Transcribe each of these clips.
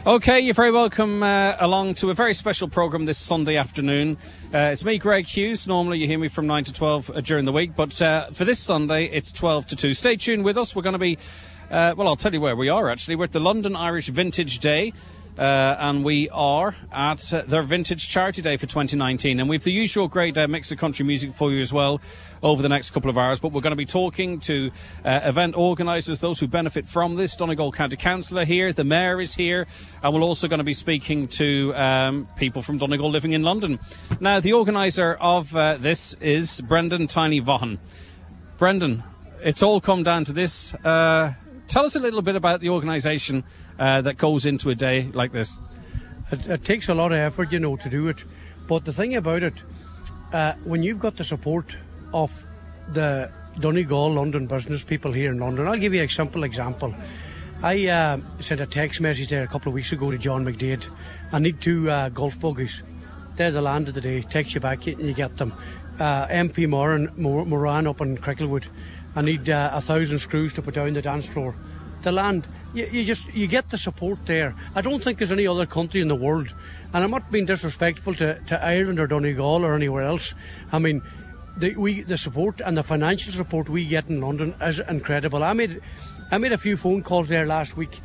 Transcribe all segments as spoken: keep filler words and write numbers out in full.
OK, you're very welcome uh, along to a very special programme this Sunday afternoon. Uh, it's me, Greg Hughes. Normally you hear me from nine to twelve uh, during the week, but uh, for this Sunday it's twelve to two. Stay tuned with us. We're going to be, uh, well, I'll tell you where we are actually. We're at the London Irish Vintage Day. Uh, and we are at uh, their Vintage Charity Day for twenty nineteen. And we've the usual great uh, mix of country music for you as well over the next couple of hours. But we're going to be talking to uh, event organisers, those who benefit from this. Donegal County Councillor here, the Mayor is here, and we're also going to be speaking to um, people from Donegal living in London. Now, the organiser of uh, this is Brendan Tiny Vaughan. Brendan, it's all come down to this. Uh, tell us a little bit about the organisation Uh, that goes into a day like this. It, it takes a lot of effort, you know, to do it. But the thing about it, uh, when you've got the support of the Donegal London business people here in London, I'll give you a simple example. I uh, sent a text message there a couple of weeks ago to John McDade. I need two uh, golf buggies. They're the land of the day. Text you back, you, you get them. Uh, M P Moran, Mor- Moran up in Cricklewood. I need uh, a thousand screws to put down the dance floor. The land. You, you just you get the support there. I don't think there's any other country in the world, and I'm not being disrespectful to, to Ireland or Donegal or anywhere else. I mean, the we the support and the financial support we get in London is incredible. I made I made a few phone calls there last week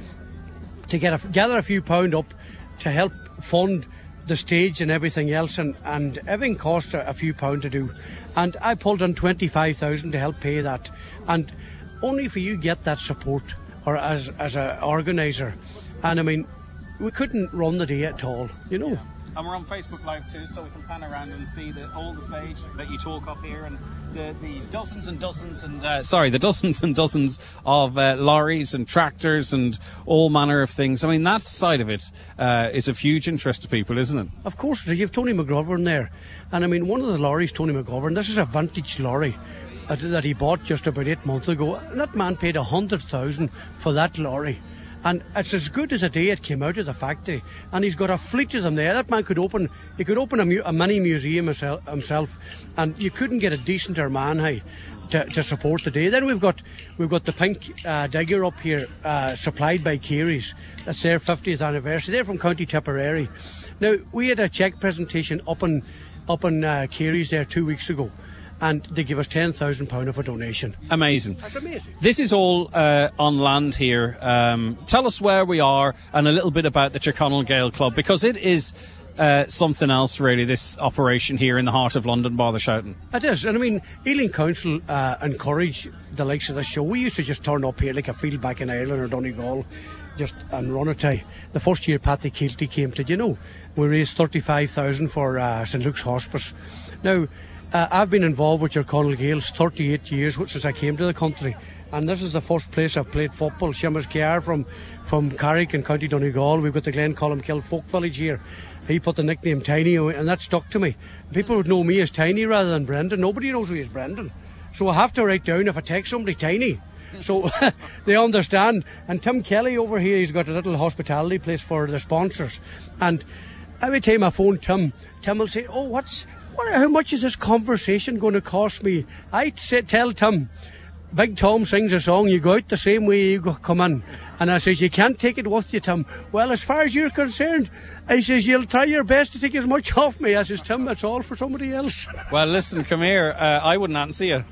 to get a, gather a few pound up to help fund the stage and everything else, and, and everything costs a, a few pound to do. And I pulled in twenty-five thousand to help pay that, and only for you get that support. Or as as an organiser, and I mean, we couldn't run the day at all, you know. Yeah. And we're on Facebook Live too, so we can pan around and see the, all the stage that you talk of here, and the, the dozens and dozens and uh, sorry, the dozens and dozens of uh, lorries and tractors and all manner of things. I mean, that side of it uh, is of huge interest to people, isn't it? Of course, you have Tony McGovern there, and I mean, one of the lorries, Tony McGovern, this is a vintage lorry that he bought just about eight months ago. And that man paid a hundred thousand for that lorry, and it's as good as the day it came out of the factory. And he's got a fleet of them there. That man could open, he could open a, mu- a mini museum himself, himself, and you couldn't get a decenter man, hey, to, to support the day. Then we've got we've got the pink uh, digger up here, uh, supplied by Kerry's. That's their fiftieth anniversary. They're from County Tipperary. Now we had a cheque presentation up in up in uh, Kerry's there two weeks ago. And they give us ten thousand pounds of a donation. Amazing. That's amazing. This is all uh, on land here. Um, tell us where we are and a little bit about the Tyrconnell Gael Club, because it is uh, something else, really, this operation here in the heart of London, Bother Shoughton. It is. And I mean, Ealing Council uh, encourage the likes of this show. We used to just turn up here like a field back in Ireland or Donegal, just and run it. The first year Patty Keelty came to, you know, we raised thirty-five thousand for uh, St Luke's Hospice. Now, Uh, I've been involved with Tyrconnell Gaels thirty-eight years since I came to the country, and this is the first place I've played football. Seamus Kiar from, from Carrick and County Donegal. We've got the Glen Columkill Folk Village here. He put the nickname Tiny, and that stuck to me. People would know me as Tiny rather than Brendan. Nobody knows me as Brendan. So I have to write down, if I text somebody, Tiny. So they understand. And Tim Kelly over here, he's got a little hospitality place for the sponsors. And every time I phone Tim, Tim will say, oh, what's... What, how much is this conversation going to cost me? I say, tell Tim, Big Tom sings a song, you go out the same way you go, come in. And I says, you can't take it with you, Tim. Well, as far as you're concerned, I says, you'll try your best to take as much off me. I says, Tim, that's all for somebody else. Well, listen, come here. Uh, I wouldn't answer you.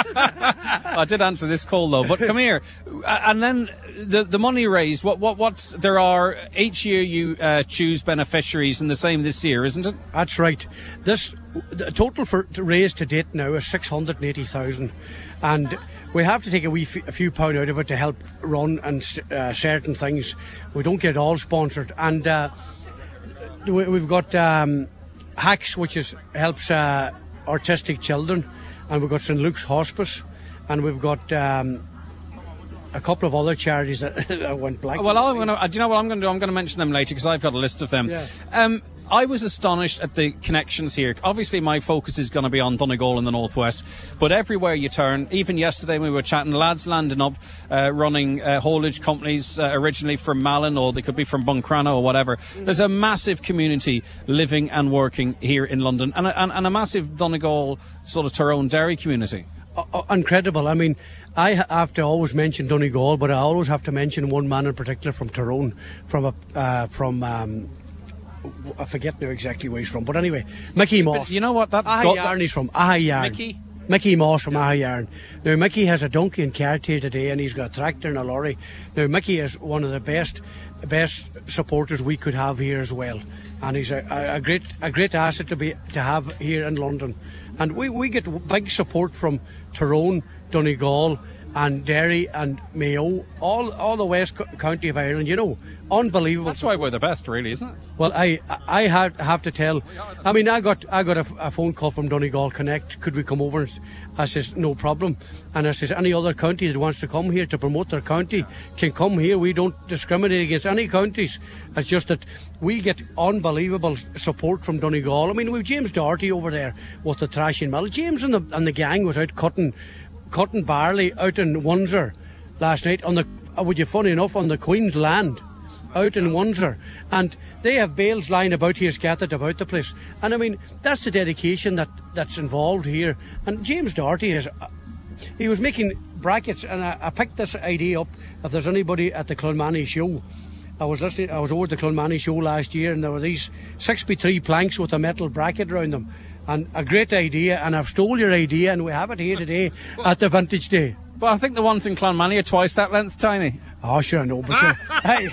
I did answer this call, though. But come here. And then the the money raised, what, what, what, there are, each year you uh, choose beneficiaries, and the same this year, isn't it? That's right. This, the total for to raise to date now is six hundred eighty thousand. And we have to take a, wee f- a few pound out of it to help run and uh, certain things. We don't get it all sponsored. And uh, we, we've got um, Hacks, which is helps uh, autistic children, and we've got St Luke's Hospice, and we've got um, a couple of other charities that, that went blank. Well, I'm gonna, uh, do you know what I'm going to do? I'm going to mention them later, because I've got a list of them. Yeah. Um, I was astonished at the connections here. Obviously, my focus is going to be on Donegal in the northwest, but everywhere you turn, even yesterday we were chatting, lads landing up, uh, running uh, haulage companies uh, originally from Malin, or they could be from Buncrana or whatever. Mm-hmm. There's a massive community living and working here in London, and a, and, and a massive Donegal sort of Tyrone dairy community. Uh, uh, incredible. I mean, I have to always mention Donegal, but I always have to mention one man in particular from Tyrone, from a uh, from um, I forget now exactly where he's from, but anyway, Mickey Moss. But you know what? That Ahayarn he's from. Ahayarn. Mickey. Mickey Moss from Ahayarn. Now Mickey has a donkey and cart here today, and he's got a tractor and a lorry. Now Mickey is one of the best best supporters we could have here as well, and he's a, a, a great a great asset to be to have here in London. And we, we get big support from Tyrone, Donegal and Derry and Mayo, all all the West County of Ireland, you know, unbelievable. That's why we're the best, really, isn't it? Well, I I have, have to tell, I mean, I got I got a, a phone call from Donegal Connect, could we come over? I says, no problem. And I says, any other county that wants to come here to promote their county can come here. We don't discriminate against any counties. It's just that we get unbelievable support from Donegal. I mean, we've James Doherty over there with the thrashing mill. James and the, and the gang was out cutting cutting barley out in Windsor last night on the, would you funny enough, on the Queen's land out in Windsor, and they have bales lying about here scattered about the place. And I mean, that's the dedication that that's involved here. And James Doherty is, he was making brackets, and I, I picked this idea up. If there's anybody at the Clonmany show, I was listening, I was over at the Clonmany show last year, and there were these six by three planks with a metal bracket around them. And a great idea, and I've stole your idea, and we have it here today at the Vintage Day. But I think the ones in Clonmany are twice that length, Tiny. Oh, sure, I know, but sure. Hey.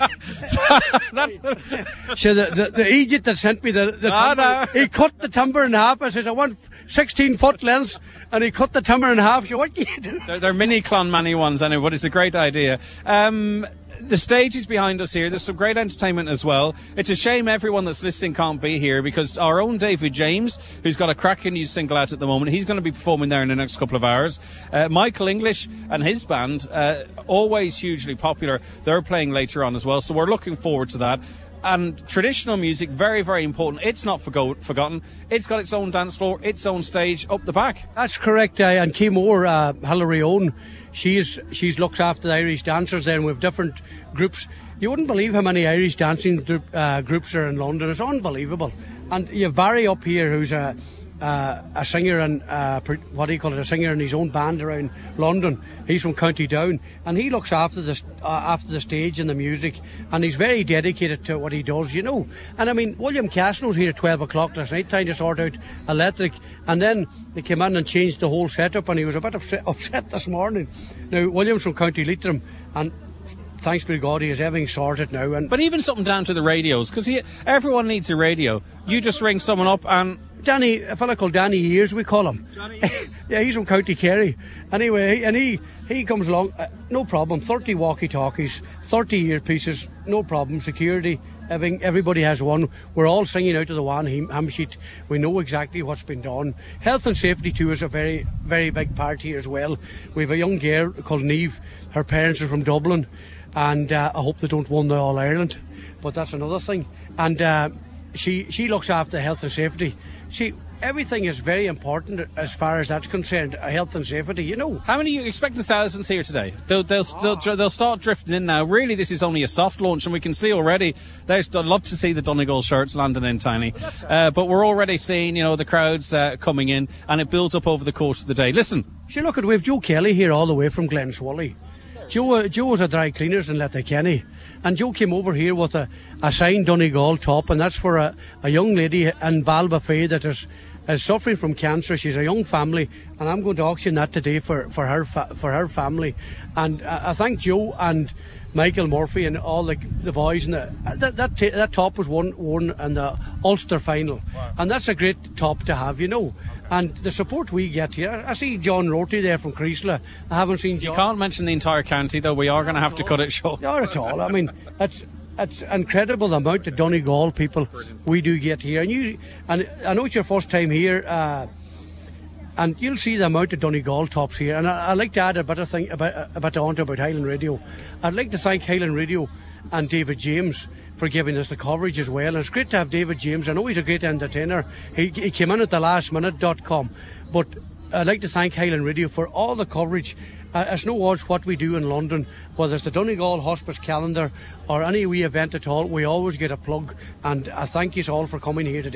That's sure, the, the, the Egypt that sent me the, the oh, timber, no. he cut the timber in half. I says, I want sixteen foot lengths, and he cut the timber in half. So what do you do? They're, they're mini Clonmany ones anyway, but it's a great idea. Um... The stage is behind us here. There's some great entertainment as well. It's a shame everyone that's listening can't be here, because our own David James, who's got a cracking new single out at the moment, he's going to be performing there in the next couple of hours. Uh, Michael English and his band, uh, always hugely popular, they're playing later on as well, so we're looking forward to that. And traditional music, very, very important. It's not forgo- forgotten. It's got its own dance floor, its own stage up the back. That's correct. Uh, and Kay Moore, uh, Hilary Owen, she's she's looks after the Irish dancers there, and we have different groups. You wouldn't believe how many Irish dancing group, uh, groups are in London. It's unbelievable. And you have Barry up here, who's a uh, a singer and uh, what do you call it? A singer in his own band around London. He's from County Down, and he looks after the uh, after the stage and the music, and he's very dedicated to what he does, you know. And I mean, William Castle was here at twelve o'clock last night trying to sort out electric, and then they came in and changed the whole setup, and he was a bit upset, upset this morning. Now William's from County Leitrim, and thanks be to God, he has everything sorted now. And but even something down to the radios, because everyone needs a radio. You just ring someone up and... Danny, a fella called Danny Ears, we call him. Johnny Ears. Yeah, he's from County Kerry. Anyway, and he, he comes along, uh, no problem, thirty walkie-talkies, thirty earpieces, no problem, security, everything, everybody has one. We're all singing out of the one hymn sheet. We know exactly what's been done. Health and safety too is a very, very big part here as well. We have a young girl called Neve. Her parents are from Dublin, and uh, I hope they don't win the All-Ireland, but that's another thing. And uh, she she looks after health and safety. See, everything is very important as far as that's concerned, uh, health and safety, you know. How many are you expecting thousands here today? They'll, they'll, oh. they'll, they'll start drifting in now. Really, this is only a soft launch, and we can see already, there's, I'd love to see the Donegal shirts landing in, Tiny. Uh, but we're already seeing, you know, the crowds uh, coming in, and it builds up over the course of the day. Listen. See, look, we have Joe Kelly here all the way from Glenswally. Joe, uh, Joe was a dry cleaners in Letterkenny, and Joe came over here with a, a signed Donegal top, and that's for a, a young lady in Balbafay that is, is suffering from cancer. She's a young family, and I'm going to auction that today for, for her fa- for her family. And uh, I thank Joe and Michael Murphy and all the the boys. And the, that that, t- that top was worn, worn in the Ulster final, wow. And that's a great top to have, you know. And the support we get here, I see John Rorty there from Creasla. I haven't seen John. You can't mention the entire county, though. We are going to have to cut it short. Not at all. I mean, it's it's incredible the amount of Donegal people we do get here. And you, and I know it's your first time here, uh, and you'll see the amount of Donegal tops here. And I, I'd like to add a bit of thing about a bit on about Highland Radio. I'd like to thank Highland Radio and David James for giving us the coverage as well. And it's great to have David James. I know he's a great entertainer. He, he came in at the last minute dot com. But I'd like to thank Highland Radio for all the coverage. Uh, it's no odds what we do in London, whether it's the Donegal Hospice calendar or any wee event at all, we always get a plug. And I thank you all for coming here today.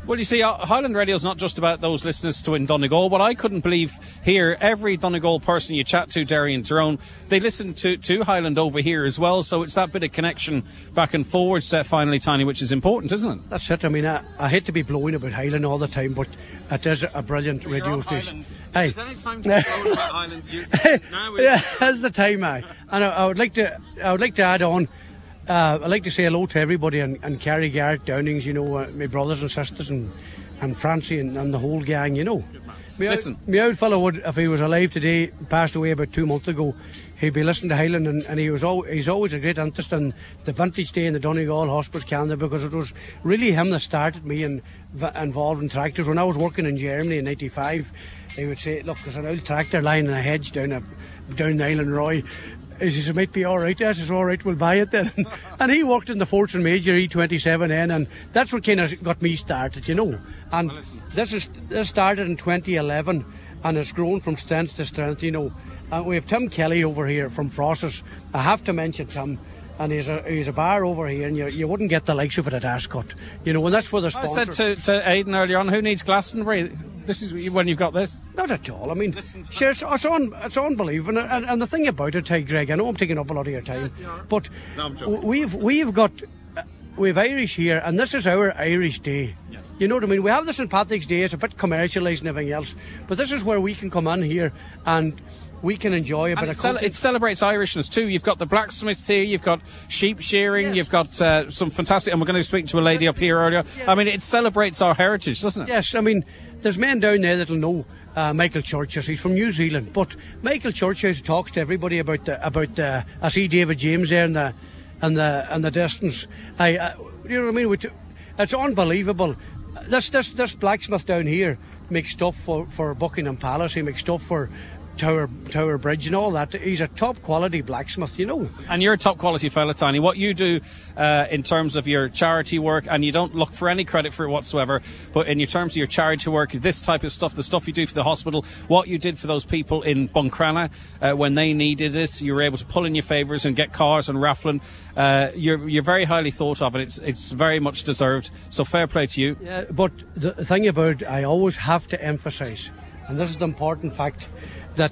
Well, you see, uh, Highland Radio is not just about those listeners to in Donegal. What I couldn't believe here, every Donegal person you chat to, Derry and Tyrone, they listen to, to Highland over here as well. So it's that bit of connection back and forwards, uh, finally, Tiny, which is important, isn't it? That's it. I mean, I, I hate to be blowing about Highland all the time, but it is a brilliant You're radio off station. Highland. Is there any time to be blowing about Highland? You, now we- Yeah, that's the time, I. And I, I would like to, I would like to add on. Uh, I'd like to say hello to everybody and, and Carrie Garrett, Downings, you know, uh, my brothers and sisters, and and Francie and, and the whole gang, you know. My Listen. Old, my old fellow would, if he was alive today, passed away about two months ago, he'd be listening to Highland, and, and he was al- he's always a great interest in the Vintage Day in the Donegal Hospice Canada, because it was really him that started me in, v- involved in tractors. When I was working in Germany in ninety-five, he would say, look, there's an old tractor lying in a hedge down a, down the Island Roy. He says, it might be all right. I says, all right, we'll buy it then. And he worked in the Fortune Major E twenty-seven N, and that's what kind of got me started, you know. And Well, listen. this is this started in twenty eleven, and it's grown from strength to strength, you know. And we have Tim Kelly over here from Frosters. I have to mention Tim. And he's a he's a bar over here, and you you wouldn't get the likes of it at Ascot, you know. And that's where the I sponsor. said to, to Aidan earlier on, who needs Glastonbury? This is when you've got this. Not at all. I mean, Listen to sure, it's, it's, un, it's unbelievable. And, and, and the thing about it, hey, Greg, I know I'm taking up a lot of your time, you are. but No, I'm joking. we've we've got uh, we've Irish here, and this is our Irish Day. Yes. You know what I mean? We have the Saint Patrick's Day. It's a bit commercialised and everything else, but this is where we can come in here and we can enjoy a bit And it, of cel- country. it celebrates Irishness too. You've got the blacksmiths here, you've got sheep shearing, Yes. you've got uh, some fantastic, and we're going to speak to a lady up here earlier. Yeah. I mean, it celebrates our heritage, doesn't it? Yes, I mean, there's men down there that'll know uh, Michael Churches. He's from New Zealand, but Michael Churches talks to everybody about the about the. I see David James there in the in the in the distance. I, uh, you know what I mean? We t- It's unbelievable. This this this blacksmith down here makes stuff for for Buckingham Palace. He makes stuff for Tower Tower Bridge and all that. He's a top quality blacksmith, you know. And you're a top quality fella, Tiny. What you do uh, in terms of your charity work, and you don't look for any credit for it whatsoever, but in your terms of your charity work, this type of stuff, the stuff you do for the hospital, what you did for those people in Buncrana uh, when they needed it, you were able to pull in your favours and get cars and raffling. Uh, you're you're very highly thought of, and it's it's very much deserved. So fair play to you. Yeah, but the thing about I always have to emphasise, and this is the important fact, that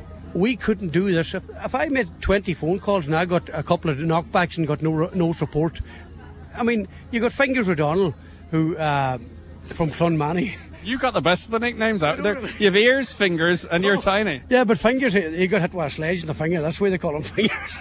we couldn't do this. If, if I made twenty phone calls and I got a couple of knockbacks and got no no support, I mean, you got Fingers O'Donnell, who uh, from Clonmany. You got the best of the nicknames out know there. what I mean? You have ears, fingers, and you're Oh. Tiny. Yeah, but Fingers, he he got hit with a sledge in the finger. That's why they call him Fingers.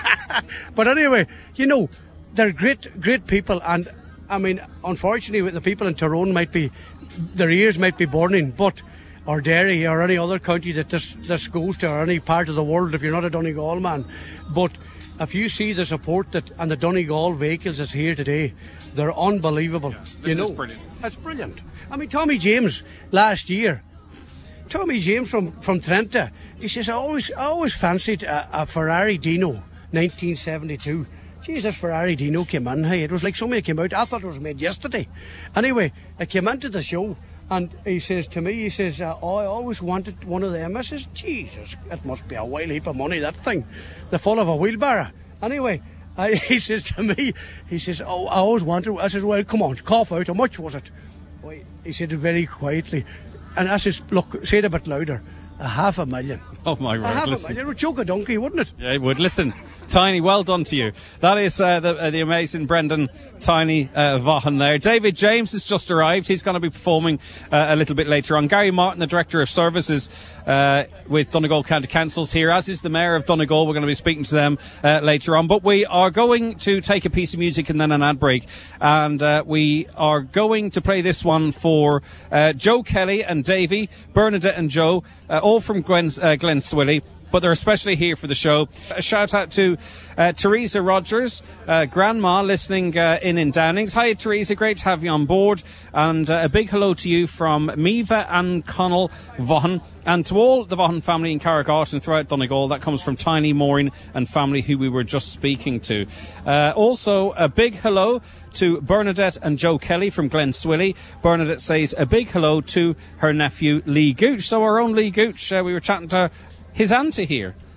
But anyway, you know, they're great, great people, and I mean, unfortunately, the people in Tyrone might be, their ears might be burning, but or Derry or any other county that this this goes to, or any part of the world, if you're not a Donegal man. But if you see the support that and the Donegal vehicles is here today, they're unbelievable. this you know, is brilliant. It's brilliant. I mean, Tommy James last year. Tommy James from, from Trenta, he says, I always I always fancied a, a Ferrari Dino, nineteen seventy-two. Jeez, this Ferrari Dino came in, hey, it was like somebody came out, I thought it was made yesterday. Anyway, I came into the show, and he says to me, he says, uh, oh, I always wanted one of them. I says, Jesus, it must be a wild heap of money, that thing. The full of a wheelbarrow. Anyway, I, he says to me, he says, oh, I always wanted, I says, well, come on, cough out, how much was it? Well, he said it very quietly. And I says, look, say it a bit louder. A half a million. Oh my A word! half a Listen. million. It would choke a donkey, wouldn't it? Yeah, it would. Listen, Tiny, well done to you. That is uh, the, uh, the amazing Brendan Tiny uh, Vaughan there. David James has just arrived. He's going to be performing uh, a little bit later on. Gary Martin, the Director of Services uh, with Donegal County Council's here, as is the Mayor of Donegal. We're going to be speaking to them uh, later on. But we are going to take a piece of music and then an ad break. And uh, we are going to play this one for uh, Joe Kelly and Davy, Bernadette and Joe, uh, all from Glen's, uh, Glen Swilly. But they're especially here for the show. A shout out to uh, Teresa Rogers, uh, grandma listening uh, in in Downings. Hi, Teresa, great to have you on board. And uh, a big hello to you from Meva and Connell Vaughan. And to all the Vaughan family in Carrickart and throughout Donegal. That comes from Tiny Morin and family who we were just speaking to. Uh, also, a big hello to Bernadette and Joe Kelly from Glen Swilly. Bernadette says a big hello to her nephew Lee Gooch. So our own Lee Gooch, uh, we were chatting to his auntie here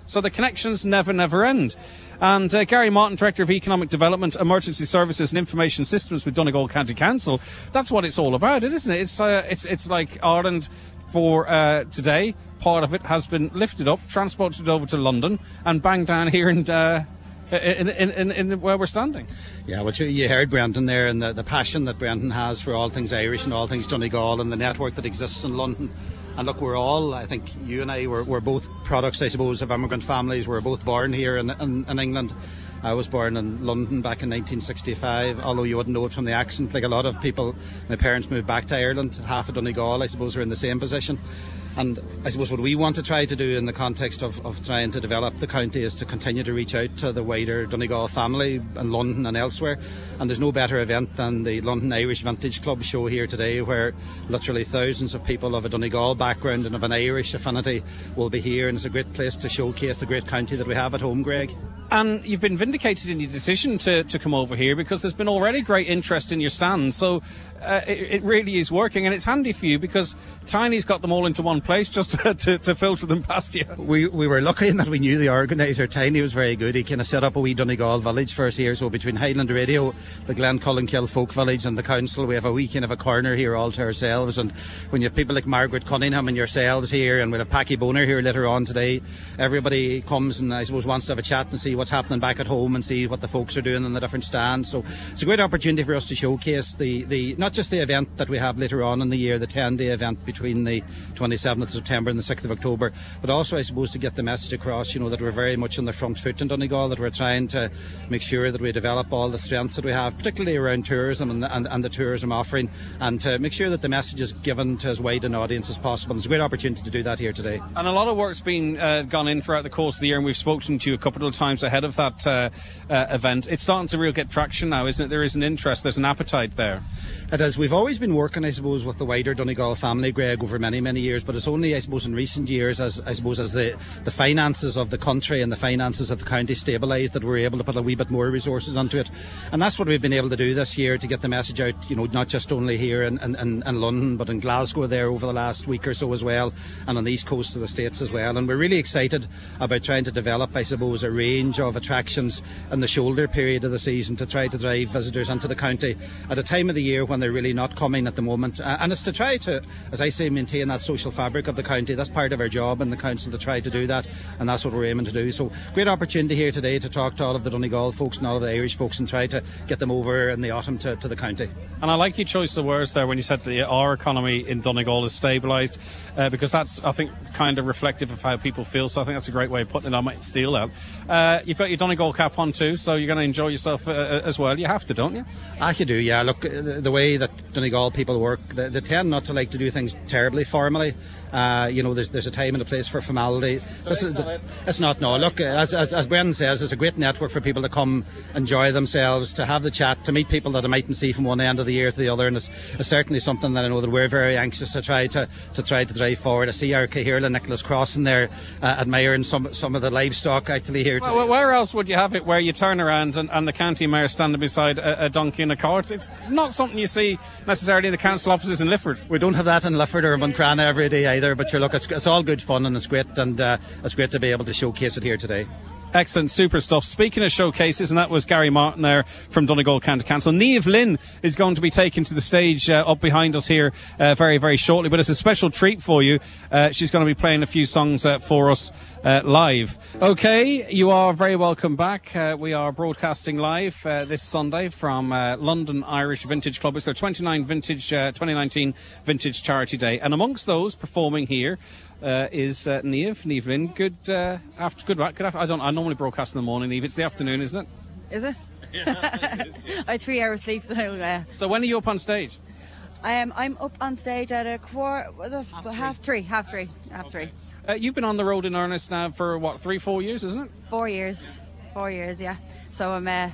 So the connections never, never end. And uh, Gary Martin, Director of Economic Development, Emergency Services and Information Systems with Donegal County Council. That's what it's all about, isn't it? It's uh, it's it's like Ireland for uh, today. Part of it has been lifted up, transported over to London, and banged down here in, uh, in, in, in, in where we're standing. Yeah, well, you heard Brendan there, and the, the passion that Brendan has for all things Irish and all things Donegal and the network that exists in London. And look, we're all, I think you and I, we're, we're both products, I suppose, of immigrant families. We're both born here in, in, in England. I was born in London back in nineteen sixty-five, although you wouldn't know it from the accent. Like a lot of people, my parents moved back to Ireland, half of Donegal, I suppose, are in the same position. And I suppose what we want to try to do in the context of, of trying to develop the county is to continue to reach out to the wider Donegal family in London and elsewhere. And there's no better event than the London Irish Vintage Club show here today, where literally thousands of people of a Donegal background and of an Irish affinity will be here. And it's a great place to showcase the great county that we have at home, Greg. And you've been vindicated in your decision to, to come over here, because there's been already great interest in your stand. So uh, it, it really is working, and it's handy for you because Tiny's got them all into one place just to, to, to filter them past you. We we were lucky in that we knew the organiser. Tiny was very good. He kind of set up a wee Donegal village for us here. So between Highland Radio, the Glencullenkill Folk Village and the council, we have a wee kind of a corner here all to ourselves. And when you have people like Margaret Cunningham and yourselves here, and we'll have Packy Boner here later on today, everybody comes and I suppose wants to have a chat and see what's happening back at home and see what the folks are doing in the different stands. So it's a great opportunity for us to showcase the, the not just the event that we have later on in the year, the ten-day event between the twenty-seventh of September and the sixth of October, but also I suppose to get the message across, you know, that we're very much on the front foot in Donegal, that we're trying to make sure that we develop all the strengths that we have, particularly around tourism and, and, and the tourism offering, and to make sure that the message is given to as wide an audience as possible. It's a great opportunity to do that here today. And a lot of work's been uh, gone in throughout the course of the year, and we've spoken to you a couple of times ahead of that uh, uh, event. It's starting to really get traction now, isn't it? There is an interest, there's an appetite there. It is. We've always been working, I suppose, with the wider Donegal family, Greg, over many, many years, but it's only, I suppose, in recent years, as I suppose, as the, the finances of the country and the finances of the county stabilised, that we're able to put a wee bit more resources onto it. And that's what we've been able to do this year, to get the message out, you know, not just only here in, in, in London, but in Glasgow there over the last week or so as well, and on the east coast of the States as well. And we're really excited about trying to develop, I suppose, a range of attractions in the shoulder period of the season to try to drive visitors into the county at a time of the year when they're really not coming at the moment. And it's to try to, as I say, maintain that social fabric of the county. That's part of our job in the council, to try to do that, and that's what we're aiming to do. So great opportunity here today to talk to all of the Donegal folks and all of the Irish folks and try to get them over in the autumn to, to the county. And I like your choice of words there when you said that our economy in Donegal is stabilised, uh, because that's, I think, kind of reflective of how people feel. So I think that's a great way of putting it. I might steal that. Uh, you've got your Donegal cap on too, so you're going to enjoy yourself uh, as well. You have to, don't you? Ah, you do, yeah. Look, the, the way that Donegal people work, they, they tend not to like to do things terribly formally. Uh, you know, there's there's a time and a place for formality. So this is not the, it. It's not, no. Look, as, as as Brendan says, it's a great network for people to come enjoy themselves, to have the chat, to meet people that I mightn't see from one end of the year to the other, and it's, it's certainly something that I know that we're very anxious to try to, to try to drive forward. I see our Cahirla Nicholas Crossing there, uh, admiring some some of the livestock actually here today. Well, where else would you have it where you turn around and, and the county mayor standing beside a, a donkey in a cart? It's not something you see necessarily in the council offices in Lifford. We don't have that in Lifford or Buncrana every day either, but sure, look, it's, it's all good fun and it's great, and uh, it's great to be able to showcase it here today. Excellent, super stuff. Speaking of showcases, and that was Gary Martin there from Donegal County Council. Niamh Lynn is going to be taken to the stage uh, up behind us here uh, very, very shortly, but it's a special treat for you. Uh, she's going to be playing a few songs uh, for us uh, live. Okay, you are very welcome back. Uh, we are broadcasting live uh, this Sunday from uh, London Irish Vintage Club. It's their twenty-nine vintage, uh, twenty nineteen Vintage Charity Day, and amongst those performing here Uh, is uh, Niamh, Niamh Lynn. Good uh, after, good, good after. I don't. I normally broadcast in the morning, Niamh. It's the afternoon, isn't it? Is it? Yeah, it is, yeah. I had three hours sleep, so uh, So when are you up on stage? um, I'm up on stage at a quarter, half, half three, half three, half three. Uh, you've been on the road in earnest now for what, three, four years, isn't it? Four years, four years, yeah. So I'm. Uh,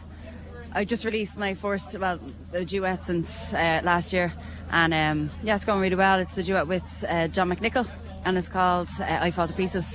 I just released my first, well, a duet since uh, last year, and um, yeah, it's going really well. It's a duet with uh, John McNichol, and it's called uh, I Fall to Pieces.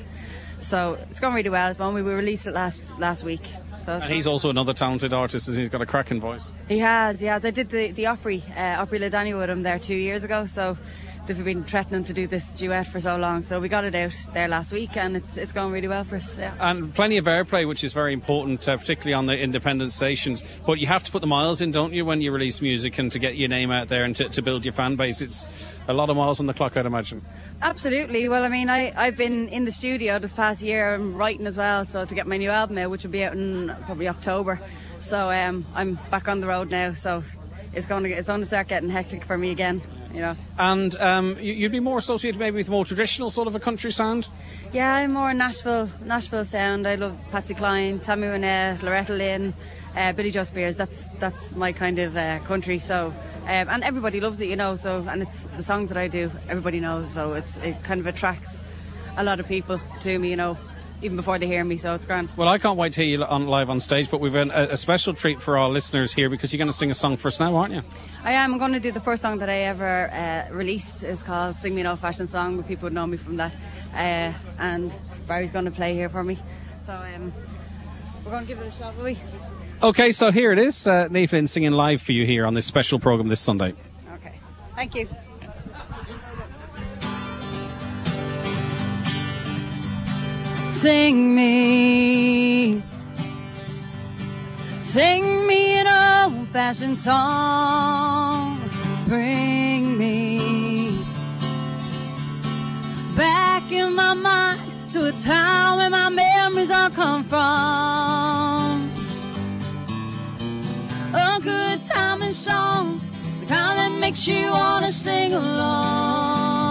So it's going really well at the moment. We released it last last week. So and he's also another talented artist, and he's got a cracking voice. He has, he has. I did the, the Opry, uh, Opry Le Daniel with him there two years ago, so they've been threatening to do this duet for so long. So we got it out there last week, and it's it's going really well for us. Yeah. And plenty of airplay, which is very important, uh, particularly on the independent stations. But you have to put the miles in, don't you, when you release music and to get your name out there and to, to build your fan base. It's a lot of miles on the clock, I'd imagine. Absolutely. Well, I mean, I, I've been in the studio this past year and writing as well, so to get my new album out, which will be out in probably October. So um, I'm back on the road now, so it's going to it's going to start getting hectic for me again. You know. And um, you'd be more associated maybe with more traditional sort of a country sound? Yeah, I'm more Nashville Nashville sound. I love Patsy Cline, Tammy Wynette, Loretta Lynn, uh, Billy Joe Spears. That's that's my kind of uh, country. So um, and everybody loves it, you know. So and it's the songs that I do, everybody knows. So it's it kind of attracts a lot of people to me, you know, even before they hear me, so it's grand. Well, I can't wait to hear you on, live on stage, but we've a, a special treat for our listeners here because you're going to sing a song for us now, aren't you? I am. I'm going to do the first song that I ever uh, released. It's called Sing Me an Old Fashioned Song, but people would know me from that. Uh, and Barry's going to play here for me. So um, we're going to give it a shot, will we? OK, so here it is. Uh, Niamh Lynn singing live for you here on this special programme this Sunday. OK. Thank you. Sing me, sing me an old-fashioned song. Bring me back in my mind to a time where my memories all come from. A good time and song, the kind that makes you wanna sing along.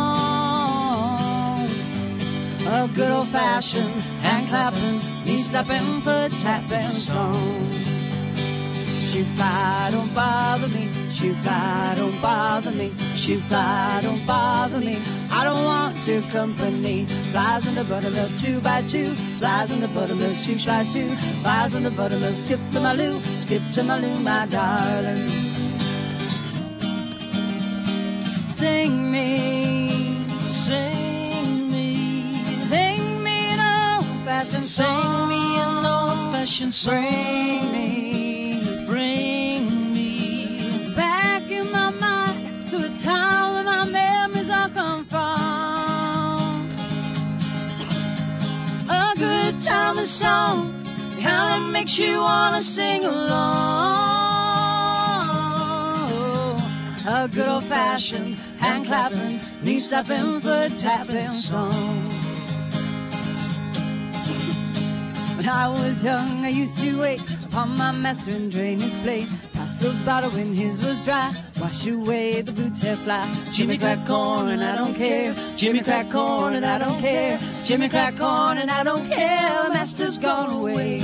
A good old-fashioned hand-clapping, knee-slapping, foot-tapping song. Shoe-fly, don't bother me. Shoe-fly, don't bother me. Shoe-fly, don't bother me. I don't want your company. Flies in the buttermilk, two by two. Flies in the buttermilk, shoe-fly, shoe. Flies in the buttermilk, skip to my loo. Skip to my loo, my darling. Sing me, sing. Sing me an old-fashioned song. Sing me an old-fashioned song. Bring me, bring me back in my mind to a time where my memories all come from. A good time and song, the kind that makes you wanna sing along. A good old-fashioned hand-clapping, knee-slapping, foot-tapping song. When I was young, I used to wait upon my master and drain his blade. Pass the bottle when his was dry, wash away the boots hair fly. Jimmy crack corn and I don't care. Jimmy crack corn and I don't care. Jimmy crack corn and I don't care. Master's gone away.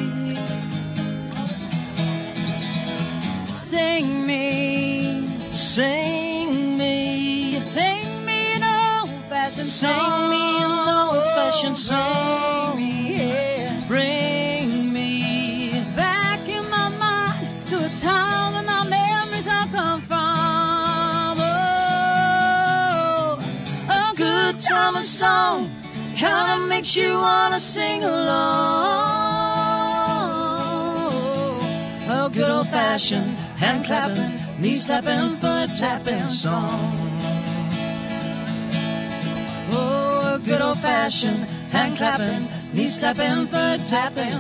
Sing me, sing me, sing me an old-fashioned song. Sing me an old-fashioned song. Yeah. Bring me back in my mind to a time when my memories all come from. Oh, a good time and song kind of makes you want to sing along. A good old-fashioned hand-clapping, knee-slapping, foot-tapping song. Oh, a good old-fashioned hand-clapping, knee-slapping, foot-tapping